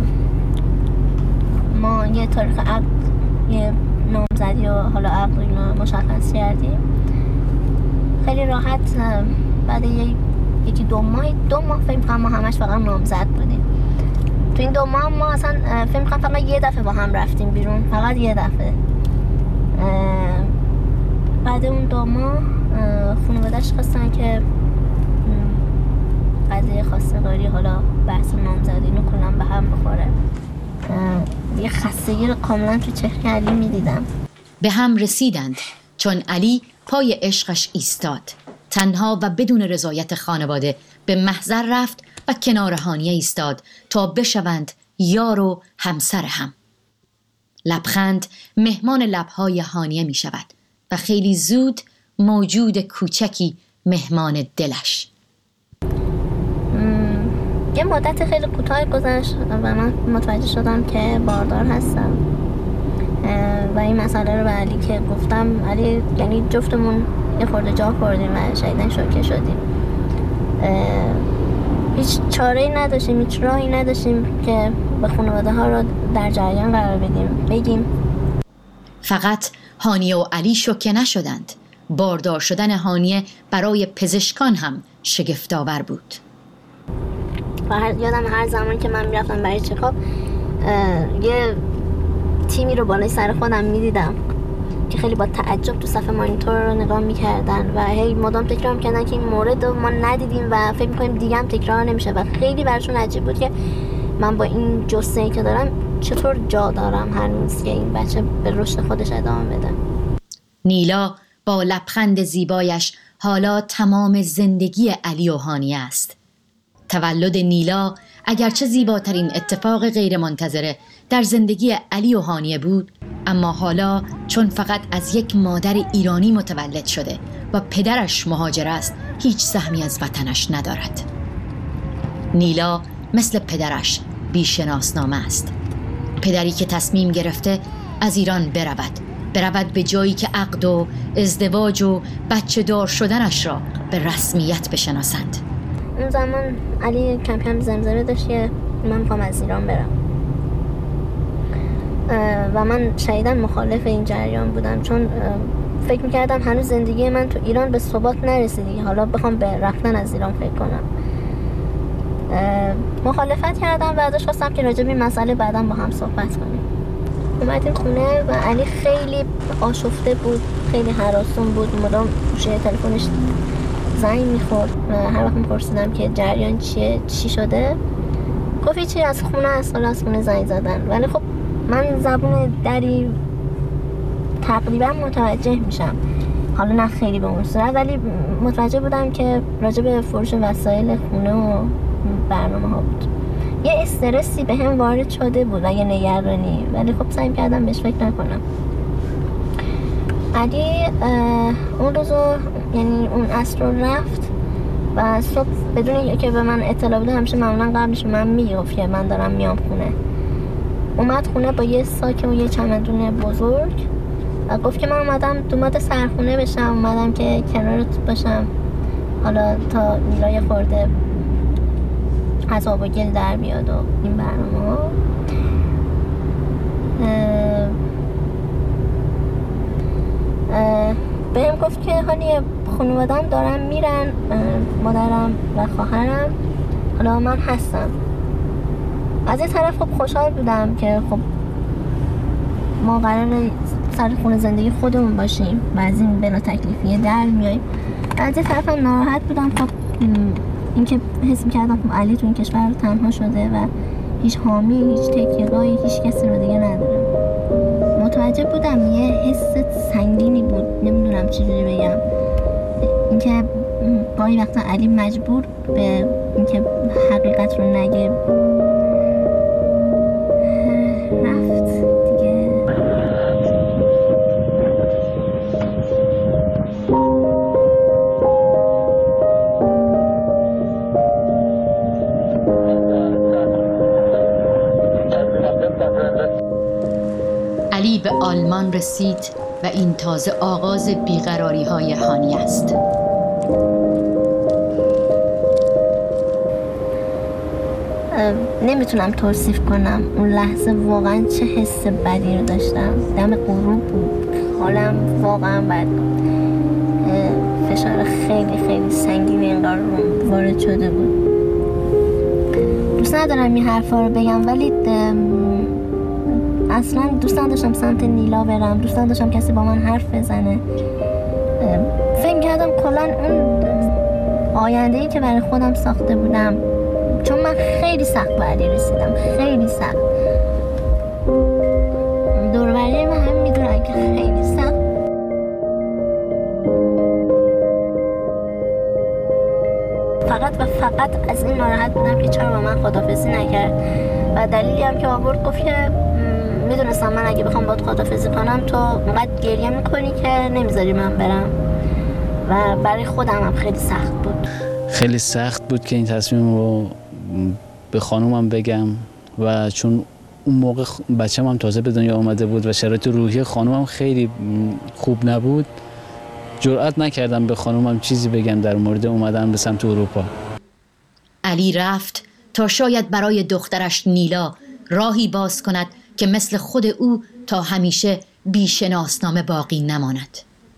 Speaker 3: ما یه تاریخ عقد، یه نامزدی و حالا عقد اینو مشخص کردیم، خیلی راحت بعد یک یکی دو ماه دو ماه فکر کنم ما همش فقط نامزد بودیم. تو این دو ماه ما اصلا فکر کنم فقط یه دفعه با هم رفتیم بیرون، فقط یه دفعه. بعد اون دو ماه خانواده‌اش خواستن که قضیه خواستگاری حالا بحث نامزدی اینو کلا به هم بخوره. یه خستگی رو کاملا تو چهره علی میدیدم.
Speaker 2: به هم رسیدند چون علی پای عشقش ایستاد. تنها و بدون رضایت خانواده به محضر رفت و کنار هانیه ایستاد تا بشوند یار و همسر هم. لبخند مهمان لبهای هانیه می شود و خیلی زود موجود کوچکی مهمان دلش.
Speaker 3: یه مدت خیلی کوتاه گذشت و من متوجه شدم که باردار هستم و این مسئله رو به علی که گفتم، علی یعنی جفتمون یه خورده جا خوردیم و شایدن شوکه شدیم. هیچ چاره‌ای نداشتیم، هیچ راهی نداشتیم که به خانواده ها رو در جریان قرار بدیم بگیم.
Speaker 2: فقط هانیه و علی شوکه نشدند. باردار شدن هانیه برای پزشکان هم شگفت‌آور بود.
Speaker 3: و هر یادم هر زمانی که من میرفتم برای چکاپ، یه تیمی رو بالای سر خودم میدیدم که خیلی با تعجب تو صفحه مانیتور رو نگاه میکردن و هی مدام تکرار میکردن که این مورد رو ما ندیدیم و فکر میکنیم دیگه هم تکرار نمیشه و خیلی براشون عجیب بود که من با این جثه‌ای که دارم چطور جا دارم هنوز که این بچه به رشد خودش ادامه بده.
Speaker 2: نیلا با لبخند زیبایش حالا تمام زندگی علی و هانیه است. تولد نیلا اگرچه زیباترین اتفاق غیرمنتظره در زندگی علی و هانیه بود، اما حالا چون فقط از یک مادر ایرانی متولد شده و پدرش مهاجر است، هیچ سهمی از وطنش ندارد. نیلا مثل پدرش بی‌شناسنامه است. پدری که تصمیم گرفته از ایران برود برود به جایی که عقد و ازدواج و بچه دار شدنش را به رسمیت بشناسند.
Speaker 3: اون زمان علی کم کم زمزمه داشت که من میخوام از ایران برم و من شدیداً مخالف این جریان بودم، چون فکر میکردم هنوز زندگی من تو ایران به ثبات نرسیدی، حالا بخوام به رفتن از ایران فکر کنم. مخالفت کردم و ازش خواستم که راجع به این مسئله بعداً با هم صحبت کنیم. اومدیم خونه و علی خیلی آشفته بود، خیلی هراسون بود، مدام گوشه تلفنش زنگ میخورد و هر وقت میپرسیدم که جریان چیه، چی شده، گفت چی از خونه از حالا از خونه زنگ زدن. ولی خب من زبون دری تقریبا متوجه میشم، حالا نه خیلی به اون صورت، ولی متوجه بودم که راجع به فروش وسایل خونه و برنامه ها بود. یه استرسی به هم وارد شده بود و یه نگرانی، ولی خب سعی کردم بهش فکر نکنم. علی اون روزو یعنی اون عصر رو رفت و صبح بدون که به من اطلاع بده، همیشه معمولا قبلش من میگفت که من دارم میام خونه. اومد خونه با یه ساک و یه چمدون بزرگ و گفت که من اومدم دومات سرخونه بشم، اومدم که کنارت باشم، حالا تا نیلا خورده از آب و گل در بیاد و این برنامه ها. بهم گفت که حالی خانوادم دارن میرن، مادرم و خواهرم، حالا من هستم. از این طرف خب خوشحال بودم که خب ما قراره سر خونه زندگی خودمون باشیم و از این بلا تکلیفیه در میاییم. از این طرف هم ناراحت بودم، خب اینکه حس می‌کردم خب علی تو این کشور تنها شده و هیچ حامی، هیچ تکیه‌گاهی، هیچ کسی رو دیگه نداره. متوجه بودم یه حس سنگینی بود، نمیدونم چجوری بگم، اینکه گاهی وقتا علی مجبور به اینکه حقیقت رو نگه رفت دیگه.
Speaker 2: علی به آلمان رسید و این تازه آغاز بیقراری های هانیه است.
Speaker 3: نمیتونم توصیف کنم اون لحظه واقعا چه حس بدی رو داشتم. دم غروب بود، حالم واقعا بد بود، فشار خیلی خیلی سنگینی انگار روم وارد شده بود. دوست ندارم این حرفا رو بگم، ولی اصلا دوست نداشتم سمت نیلا برم، دوست نداشتم کسی با من حرف بزنه. فکر کردم کلا اون آینده‌ای که برای خودم ساخته بودم، چون من خیلی سخت به علی رسیدم، خیلی سخت. دور و بری من هم میدونن که خیلی سخت. فقط و فقط از این ناراحت بودم که چرا با من خداحافظی نکرد و دلیلی هم که آورد گفت که میدونستم من اگه بخوام باید خداحافظی کنم تو اونقدر گریه میکنی که نمیذاری من برم و برای خودم هم خیلی سخت بود.
Speaker 4: خیلی سخت بود که این تصمیم رو به خانومم بگم و چون اون موقع بچه‌م هم تازه به دنیا آمده بود و شرایط روحی خانومم خیلی خوب نبود، جرئت نکردم به خانومم چیزی بگم در مورد اومدن به سمت اروپا.
Speaker 2: علی رفت تا شاید برای دخترش نیلا راهی باز کند که مثل خود او تا همیشه بی‌شناسنامه باقی نماند.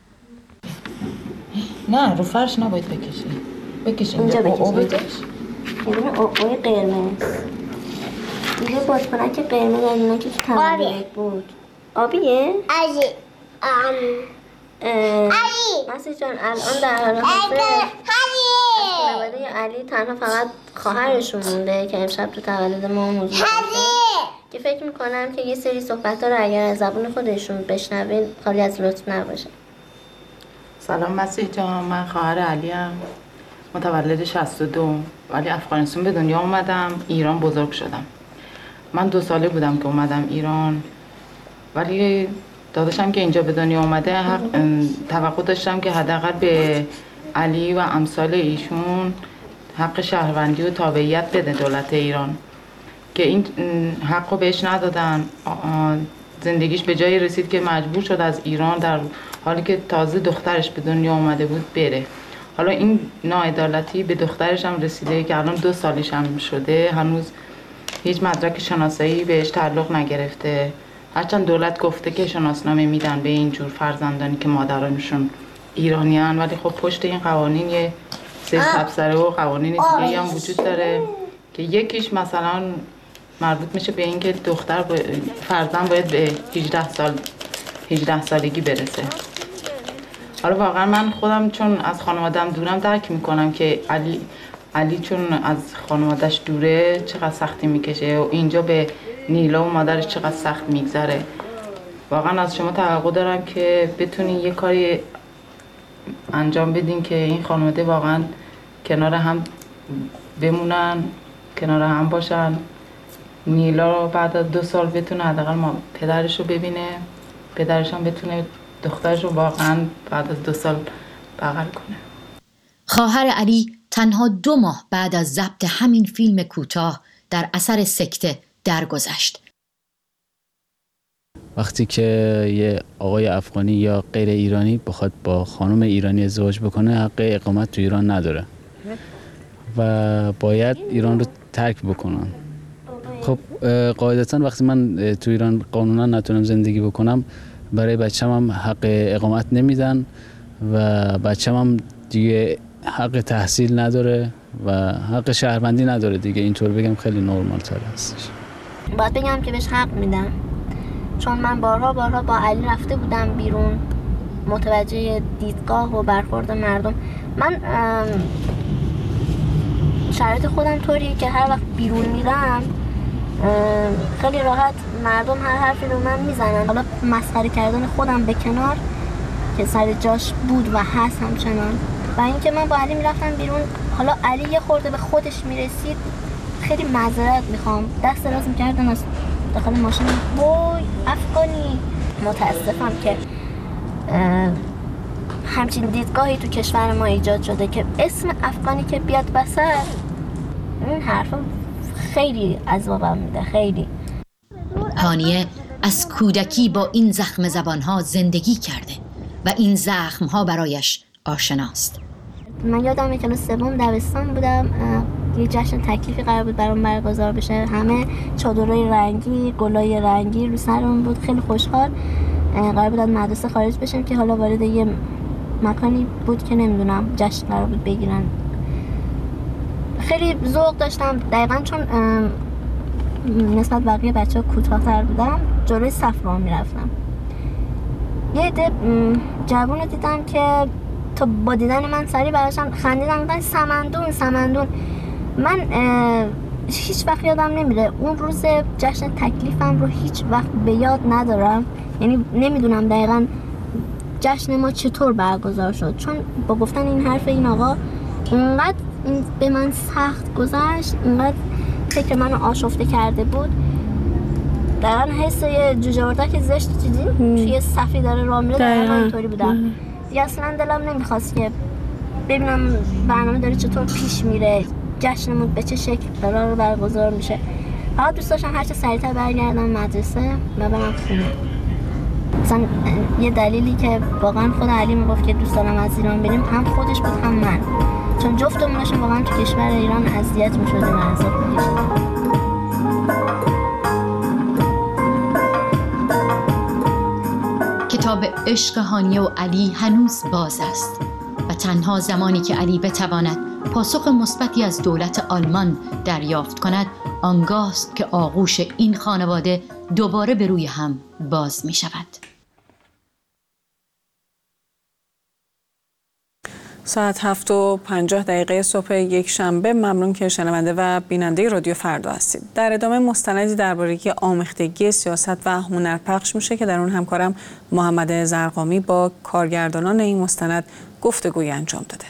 Speaker 6: نه رو فرش نباید بکشی، بکشی
Speaker 3: اینجا
Speaker 6: بکشی.
Speaker 3: ببین اوقای قرمز دیگه بادکنک قرمز از اینا که تو تولد بود آبیه؟
Speaker 5: علی
Speaker 3: علی مسیح جان الان در حال حاضر خانواده علی تنها فقط خواهرشون مونده که امشب تو تولد ما موضوع داشته که فکر میکنم که یه سری صحبت ها رو اگر از زبون خودشون بشنوین خالی از لطف نباشه.
Speaker 6: سلام مسیح جان، من خواهر علیم، متولد شصت و دو، ولی افغانستان به دنیا اومدم، ایران بزرگ شدم. من دو ساله بودم که اومدم ایران، ولی داداشم که اینجا به دنیا اومده حق توقع داشتم که حداقل به علی و امثال ایشون حق شهروندی و تابعیت بده دولت ایران، که این حق رو بهش ندادن. زندگیش به جایی رسید که مجبور شد از ایران در حالی که تازه دخترش به دنیا اومده بود بره. حالا این ناعدالتی به دخترش هم رسیده که الان دو سالش هم شده، هنوز هیچ مدرک شناسایی بهش تعلق نگرفته، هرچند دولت گفته که شناسنامه میدن به این جور فرزندانی که مادرانشون ایرانیان، ولی خب پشت این قوانین یه سه تبصره و قوانین دیگه هم وجود داره که یکیش مثلا مربوط میشه به اینکه دختر با... فرزند باید به هجده سال هجده سالگی برسه. حالا واقعا من خودم چون از خانواده‌ام دورم درک میکنم که علی علی چون از خانواده‌اش دوره چقدر سختی میکشه و اینجا به نیلا و مادرش چقدر سخت میگذره. واقعا از شما توقع دارم که بتونین یه کاری انجام بدین که این خانواده واقعا کنار هم بمونن، کنار هم باشن. نیلا بعد از دو سال بتونه حداقل ما پدرش رو ببینه، پدرش هم بتونه دخترش رو واقعا بعد از دو سال بغل کنه.
Speaker 2: خواهر علی تنها دو ماه بعد از ضبط همین فیلم کوتاه در اثر سکته درگذشت.
Speaker 4: وقتی که یه آقای افغانی یا غیر ایرانی بخواد با خانم ایرانی ازدواج بکنه، حق اقامت تو ایران نداره و باید ایران رو ترک بکنن. خب قاعدتا وقتی من تو ایران قانونا نتونم زندگی بکنم، برای بچه‌م هم حق اقامت نمیدن و بچه‌م هم دیگه حق تحصیل نداره و حق شهروندی نداره دیگه. اینطور بگم خیلی نورمال تر هستش.
Speaker 3: باید بگم که بهش حق میدم، چون من بارها بارها با علی رفته بودم بیرون، متوجه دیدگاه و برخورد مردم. من شرایط خودم طوریه که هر وقت بیرون میرم خیلی راحت مردم هر حرفی رو من میزنن. حالا مسخره کردن خودم به کنار که سر جاش بود و هست همچنان، و اینکه من با علی میرفتم بیرون، حالا علی یه خورده به خودش میرسید خیلی معذرت میخوام، دست دراز میکردن از داخل ماشین، وای افغانی. متاسفم که همچین دیدگاهی تو کشور ما ایجاد شده که اسم افغانی که بیاد وسط، این حرفا خیلی عذابم میده. خیلی
Speaker 2: هانیه از کودکی با این زخم زبانها زندگی کرده و این زخمها برایش آشناست.
Speaker 3: من یادمه که کلاس سوم دبستان بودم، یه جشن تکلیفی قرار بود برام برگزار بشه، همه چادرای رنگی، گلای رنگی رو سرمون بود، خیلی خوشحال. قرار بود از مدرسه خارج بشیم که حالا وارد یه مکانی بود که نمیدونم جشن قرار بود بگیرن. خیلی ذوق داشتم، دقیقاً چون نسبت بقیه بچه‌ها کوتاه‌تر بودم، جلوی صف راه میرفتم. یه عده جوون رو دیدم که تا با دیدن من سریع براشم خندیدم، گفتن سمندون سمندون. من هیچ وقت یادم نمیره اون روز جشن تکلیفم رو هیچ وقت به یاد ندارم، یعنی نمیدونم دقیقاً جشن ما چطور برگزار شد، چون با گفتن این حرف این آقا اونقدر این به من سخت گذشت، اونقدر فکر منو آشفته کرده بود. دقیقاً حس یه جوجه اردک زشت دیدین توی صفی داره راه میره، دقیقاً اینطوری بودم. دیگه اصلا دلم نمیخواست که ببینم برنامه داره چطور پیش میره، جشنمون به چه شکل قرار برگزار میشه. فقط دوست داشتم هر چه سریعتر برگردم مدرسه و برم خونه. مثلا یه دلیلی که واقعا خود علی میگفت که دوست دارم از ایران بریم، هم خودش بود هم من، چون جفتمونش واقعا تو کشور ایران اذیت میشدیم و عذاب میکشیدیم.
Speaker 2: کتاب عشق هانیه و علی هنوز باز است و تنها زمانی که علی بتواند پاسخ مثبتی از دولت آلمان دریافت کند، آنگاست که آغوش این خانواده دوباره به روی هم باز می شود.
Speaker 1: ساعت هفت و پنجاه دقیقه صبح یک شنبه. ممنون که شنونده و بیننده رادیو فردا هستید. در ادامه مستندی درباره آمیختگی سیاست و هنر پخش میشه که در اون همکارم محمد زرقامی با کارگردانان این مستند گفتگوی انجام داده.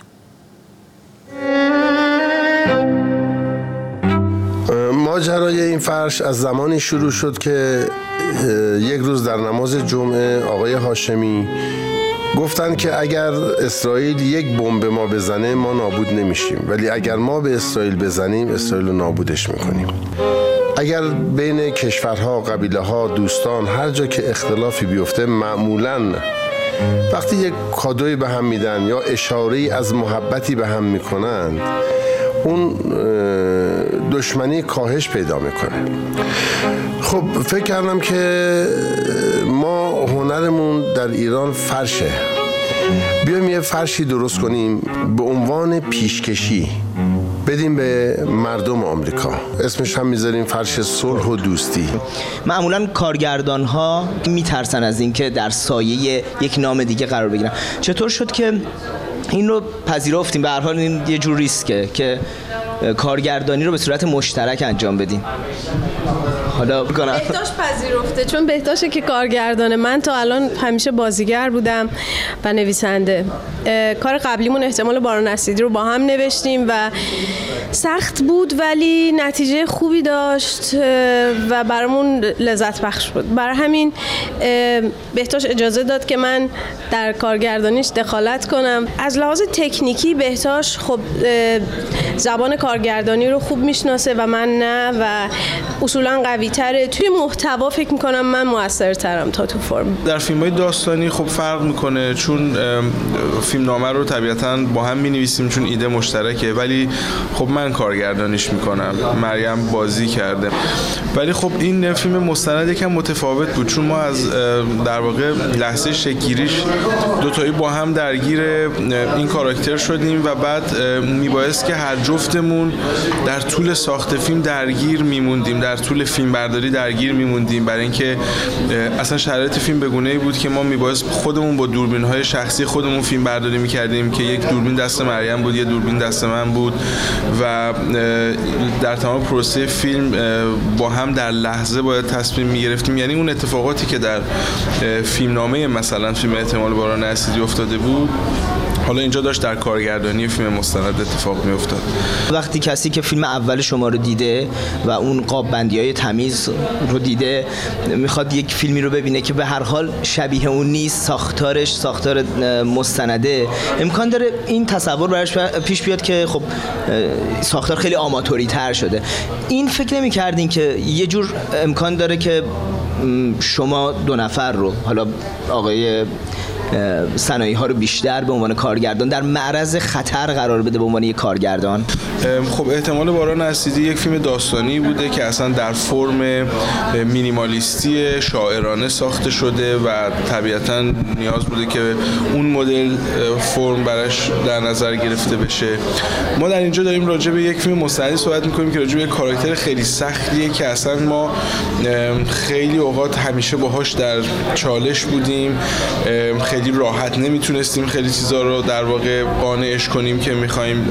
Speaker 7: ماجرای این فرش از زمانی شروع شد که یک روز در نماز جمعه آقای هاشمی گفتن که اگر اسرائیل یک بمب ما بزنه ما نابود نمیشیم، ولی اگر ما به اسرائیل بزنیم اسرائیل رو نابودش میکنیم. اگر بین کشورها، قبیله ها، دوستان هر جا که اختلافی بیفته، معمولاً وقتی یک کادوی به هم میدن یا اشاره‌ای از محبتی به هم میکنند، اون دشمنی کاهش پیدا میکنه. خب فکر کردم که ما هنرمون در ایران فرشه، بیایم یه فرشی درست کنیم به عنوان پیشکشی بدیم به مردم آمریکا. اسمش هم میذاریم فرش صلح و دوستی.
Speaker 8: معمولا کارگردان ها میترسن از اینکه در سایه یک نام دیگه قرار بگیرن. چطور شد که این رو پذیرفتیم؟ به هر حال این یه جور ریسکه که کارگردانی رو به صورت مشترک انجام بدیم. حالا بکنم
Speaker 9: بهتاش پذیرفته، چون بهتاشه که کارگردانه. من تا الان همیشه بازیگر بودم و نویسنده. کار قبلیمون احتمال باران اسیدی رو با هم نوشتیم و سخت بود ولی نتیجه خوبی داشت و برامون لذت بخش بود. برای همین بهتاش اجازه داد که من در کارگردانیش دخالت کنم. از لحاظ تکنیکی بهتاش خب زبان کارگردانی رو خوب میشناسه و من نه و اصولا قوی تره. توی محتوا فکر میکنم من موثرترم تا تو فرم.
Speaker 10: در فیلم‌های داستانی خب فرق میکنه، چون فیلم نامه رو طبیعتاً با هم می‌نویسیم چون ایده مشترکه، ولی خب من کارگردانیش میکنم، مریم بازی کرده. ولی خب این فیلم مستند یکم متفاوت بود، چون ما از در واقع لحظه شکل‌گیریش دوتایی با هم درگیر این کاراکتر شدیم و بعد میبایست که هر جفتمون در طول ساخت فیلم درگیر میموندیم، در طول فیلم برداری درگیر میموندیم، برای اینکه اصلا شرایط فیلم به گونه‌ای بود که ما میبایست خودمون با دوربین‌های شخصی خودمون فیلم برداری میکردیم که یک دوربین دست مریم بود، یه دوربین دست من بود و در تمام پروسه فیلم با هم در لحظه باید تصمیم میگرفتیم. یعنی اون اتفاقاتی که در فیلمنامه مثلا فیلم احتمال باران اسیدی افتاده بود حالا اینجا داشت در کارگردانی فیلم مستند اتفاق می افتاد.
Speaker 8: وقتی کسی که فیلم اول شما رو دیده و اون قاب بندی‌های تمیز رو دیده میخواد یک فیلمی رو ببینه که به هر حال شبیه اون نیست، ساختارش ساختار مستنده، امکان داره این تصور براش پیش بیاد که خب ساختار خیلی آماتوری تر شده. این فکر نمی کردین که یه جور امکان داره که شما دو نفر رو، حالا آقای صنایعی ها رو بیشتر به عنوان کارگردان در معرض خطر قرار بده به عنوان یک کارگردان؟
Speaker 10: خب احتمال باران اسیدی یک فیلم داستانی بوده که اصلا در فرم مینیمالیستی شاعرانه ساخته شده و طبیعتاً نیاز بوده که اون مدل فرم براش در نظر گرفته بشه. ما در اینجا داریم راجع به یک فیلم مستندی صحبت می‌کنیم که راجع به یک کاراکتر خیلی سختیه که اصلا ما خیلی اوقات همیشه باهاش در چالش بودیم، خیلی راحت نمیتونستیم خیلی چیزا رو در واقع قانعش کنیم که می‌خوایم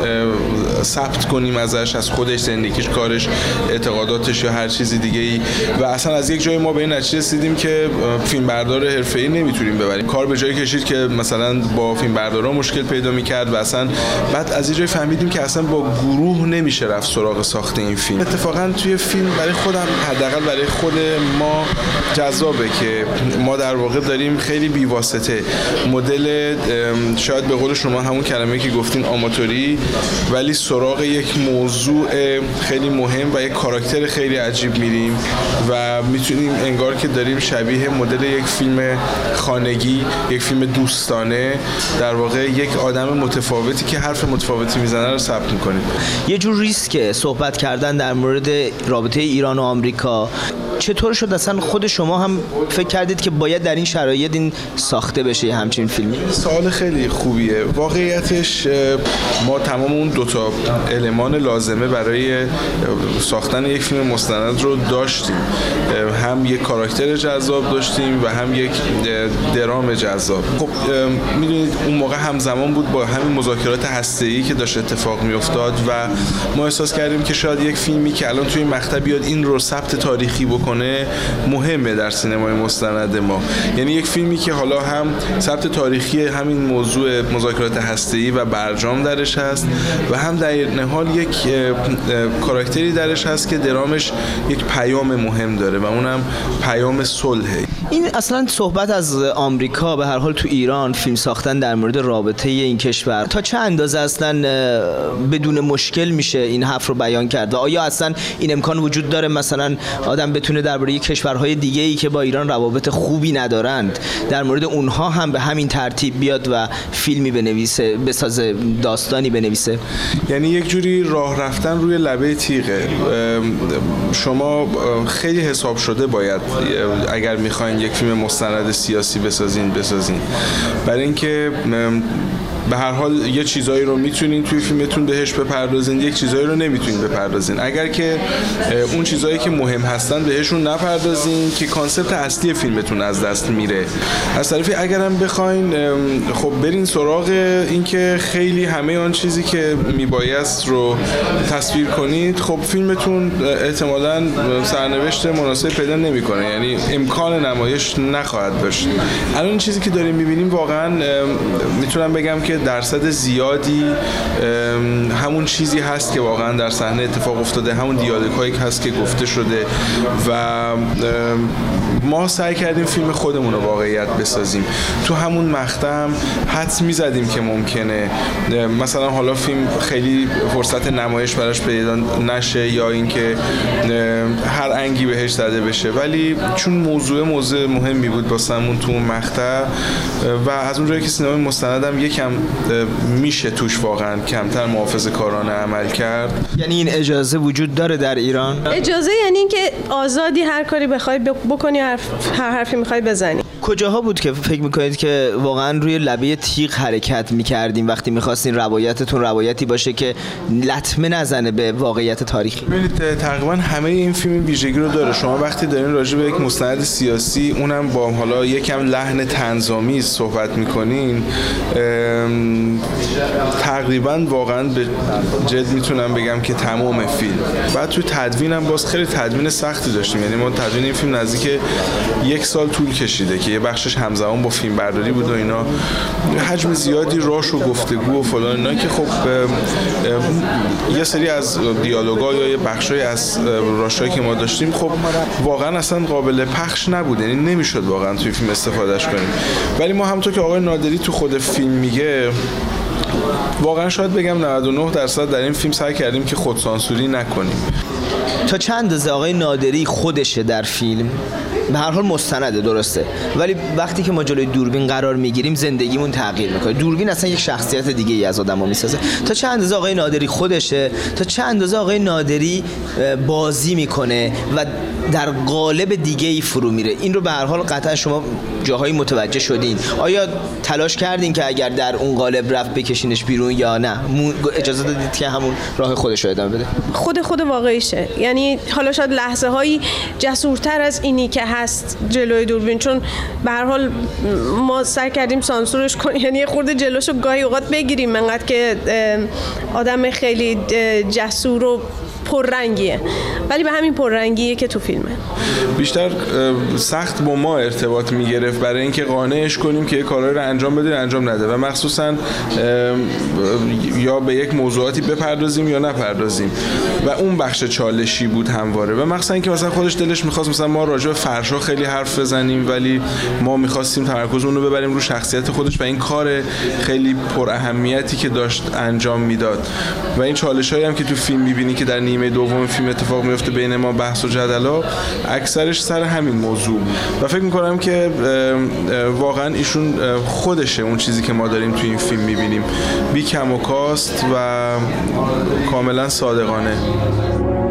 Speaker 10: ثبت کنیم ازش، از خودش، زندگیش، کارش، اعتقاداتش یا هر چیزی دیگه‌ای. و اصلا از یک جای ما به این نتیجه رسیدیم که فیلمبردار حرفه‌ای نمیتونیم ببریم. کار به جایی کشید که مثلا با فیلمبردارا مشکل پیدا می‌کرد و اصلا بعد از این جای فهمیدیم که اصلا با گروه نمیشه رفت سراغ ساخت این فیلم. اتفاقا توی فیلم برای خودم، حداقل برای خود ما، جذابه که ما در واقع داریم خیلی بی‌واسطه مدل، شاید به قول شما همون کلمه که گفتین آماتوری، ولی سراغ یک موضوع خیلی مهم و یک کاراکتر خیلی عجیب میریم و میتونیم انگار که داریم شبیه مدل یک فیلم خانگی، یک فیلم دوستانه، در واقع یک آدم متفاوتی که حرف متفاوتی میزنه رو ثبت میکنیم.
Speaker 8: یه جور ریسک صحبت کردن در مورد رابطه ایران و آمریکا. چطور شد اصلا خود شما هم فکر کردید که باید در این شرایط این ساخته بشه؟ توی همچین فیلمی؟
Speaker 10: سوال خیلی خوبیه. واقعیتش ما تمام اون دوتا المان لازمه برای ساختن یک فیلم مستند رو داشتیم. هم یک کاراکتر جذاب داشتیم و هم یک درام جذاب. خب میدونید اون موقع همزمان بود با همین مذاکرات هسته‌ای که داشت اتفاق میافتاد و ما احساس کردیم که شاید یک فیلمی که الان توی مقطع بیاد این رو ثبت تاریخی بکنه مهمه در سینمای مستند ما. یعنی یک فیلمی که حالا هم ثبت تاریخی همین موضوع مذاکرات هسته‌ای و برجام درش هست و هم در این حال یک کاراکتری درش هست که درامش یک پیام مهم داره و اونم پیام صلحه.
Speaker 8: این اصلا صحبت از آمریکا به هر حال تو ایران فیلم ساختن در مورد رابطه این کشور تا چه اندازه اصلا بدون مشکل میشه این حرف رو بیان کرد و آیا اصلا این امکان وجود داره مثلا آدم بتونه درباره کشورهای دیگه ای که با ایران روابط خوبی ندارند در مورد اونها هم به همین ترتیب بیاد و فیلمی بنویسه، بسازه، داستانی بنویسه؟
Speaker 10: یعنی یک جوری راه رفتن روی لبه تیغه. شما خیلی حساب شده باید اگر میخواین یک فیلم مستند سیاسی بسازین بسازین برای اینکه به هر حال یه چیزایی رو میتونین توی فیلمتون بهش بپردازین، یک چیزایی رو نمیتونین بپردازین. اگر که اون چیزایی که مهم هستن بهشون نپردازین که کانسپت اصلی فیلمتون از دست میره. از طرفی اگرم بخواین خب برین سراغ این که خیلی همه آن چیزی که میبایست رو تصویر کنید، خب فیلمتون احتمالاً سرنوشت مناسب پیدا نمیکنه، یعنی امکان نمایش نخواهد داشت. الان چیزی که داریم میبینیم واقعاً میتونم بگم که درصد زیادی همون چیزی هست که واقعا در صحنه اتفاق افتاده، همون دیالوگایی هست که گفته شده و ما سعی کردیم فیلم خودمون رو واقعیت بسازیم. تو همون مقطع حدس میزدیم که ممکنه مثلا حالا فیلم خیلی فرصت نمایش براش پیدا نشه یا اینکه هر انگی بهش زده بشه، ولی چون موضوع موضوع مهمی بود واسمون تو اون مقطع و از اونجایی که سینمای مستندم یکم میشه توش واقعا کمتر محافظه‌کارانه عمل کرد.
Speaker 8: یعنی این اجازه وجود داره در ایران؟
Speaker 9: اجازه یعنی اینکه آزادی هر کاری بخوای بکنی، هر حرفی میخوای بزنی.
Speaker 8: کجاها بود که فکر میکنید که واقعا روی لبه تیغ حرکت میکردیم وقتی میخواستین روایتتون روایتی باشه که لطمه نزنه به واقعیت تاریخی؟
Speaker 10: ببینید تقریبا همه این فیلم ویژگی رو داره. شما وقتی دارین راجع به یک مستند سیاسی اونم با حالا یکم لحن طنزآمیز صحبت میکنین، تقریبا واقعا به جد میتونم بگم که تمام فیلم. بعد تو تدوینم باز خیلی تدوین سختی داشتیم، یعنی ما تدوین این فیلم نزدیک یک سال طول کشیده که یه بخشش همزمان با فیلم برداری بود و اینا، حجم زیادی راش و گفتگو و فلان اینا که خب یه سری از دیالوگا یا یه بخشای از راشایی که ما داشتیم خب واقعا اصلا قابل پخش نبود، یعنی نمیشد واقعا توی فیلم استفادهش کنیم. ولی ما همونطور که آقای نادری تو خود فیلم میگه واقعا شاید بگم نود و نه درصد در این فیلم سعی کردیم که خودسانسوری نکنیم.
Speaker 8: تا چند اندازه آقای نادری خودشه در فیلم؟ به هر حال مستنده درسته، ولی وقتی که ما جلوی دوربین قرار میگیریم زندگیمون تغییر میکنه. دوربین اصلا یک شخصیت دیگه ای از آدمو میسازه. تا چند اندازه آقای نادری خودشه، تا چند اندازه آقای نادری بازی میکنه و در قالب دیگه ای فرو میره. این رو به هر حال قطعا شما جاهایی متوجه شدین. آیا تلاش کردین که اگر در اون قالب رفت بکشینش بیرون یا نه اجازه دادید که همون راه خودش رو ادامه بده؟
Speaker 9: خود خود واقعیشه. یعنی حالا شاید لحظه هایی جسورتر از اینی که هست جلوی دوربین، چون به هر حال ما سعی کردیم سانسورش کنیم، یعنی یه خورده جلوشو گاهی اوقات بگیریم، انقدر که آدم خیلی جسور و پررنگیه، ولی به همین پررنگیه که تو فیلمه.
Speaker 10: بیشتر سخت با ما ارتباط میگرفت برای اینکه قانعش کنیم که یه کارایی رو انجام بده انجام نده و مخصوصا یا به یک موضوعاتی بپردازیم یا نپردازیم و اون بخش چالشی بود همواره. و مخصوصا اینکه مثلا خودش دلش می‌خواست مثلا ما راجع به فرشا خیلی حرف بزنیم، ولی ما می‌خواستیم تمرکز اون رو ببریم رو شخصیت خودش و این کار خیلی پر اهمیتی که داشت انجام میداد. و این چالشایی هم که تو فیلم می‌بینی که در نیمه دوم فیلم اتفاق میفته بین ما بحث و جدلا، اکثرش سر همین موضوع و فکر میکنم که واقعا ایشون خودشه اون چیزی که ما داریم تو این فیلم میبینیم، بی کم و کاست و کاملا صادقانه.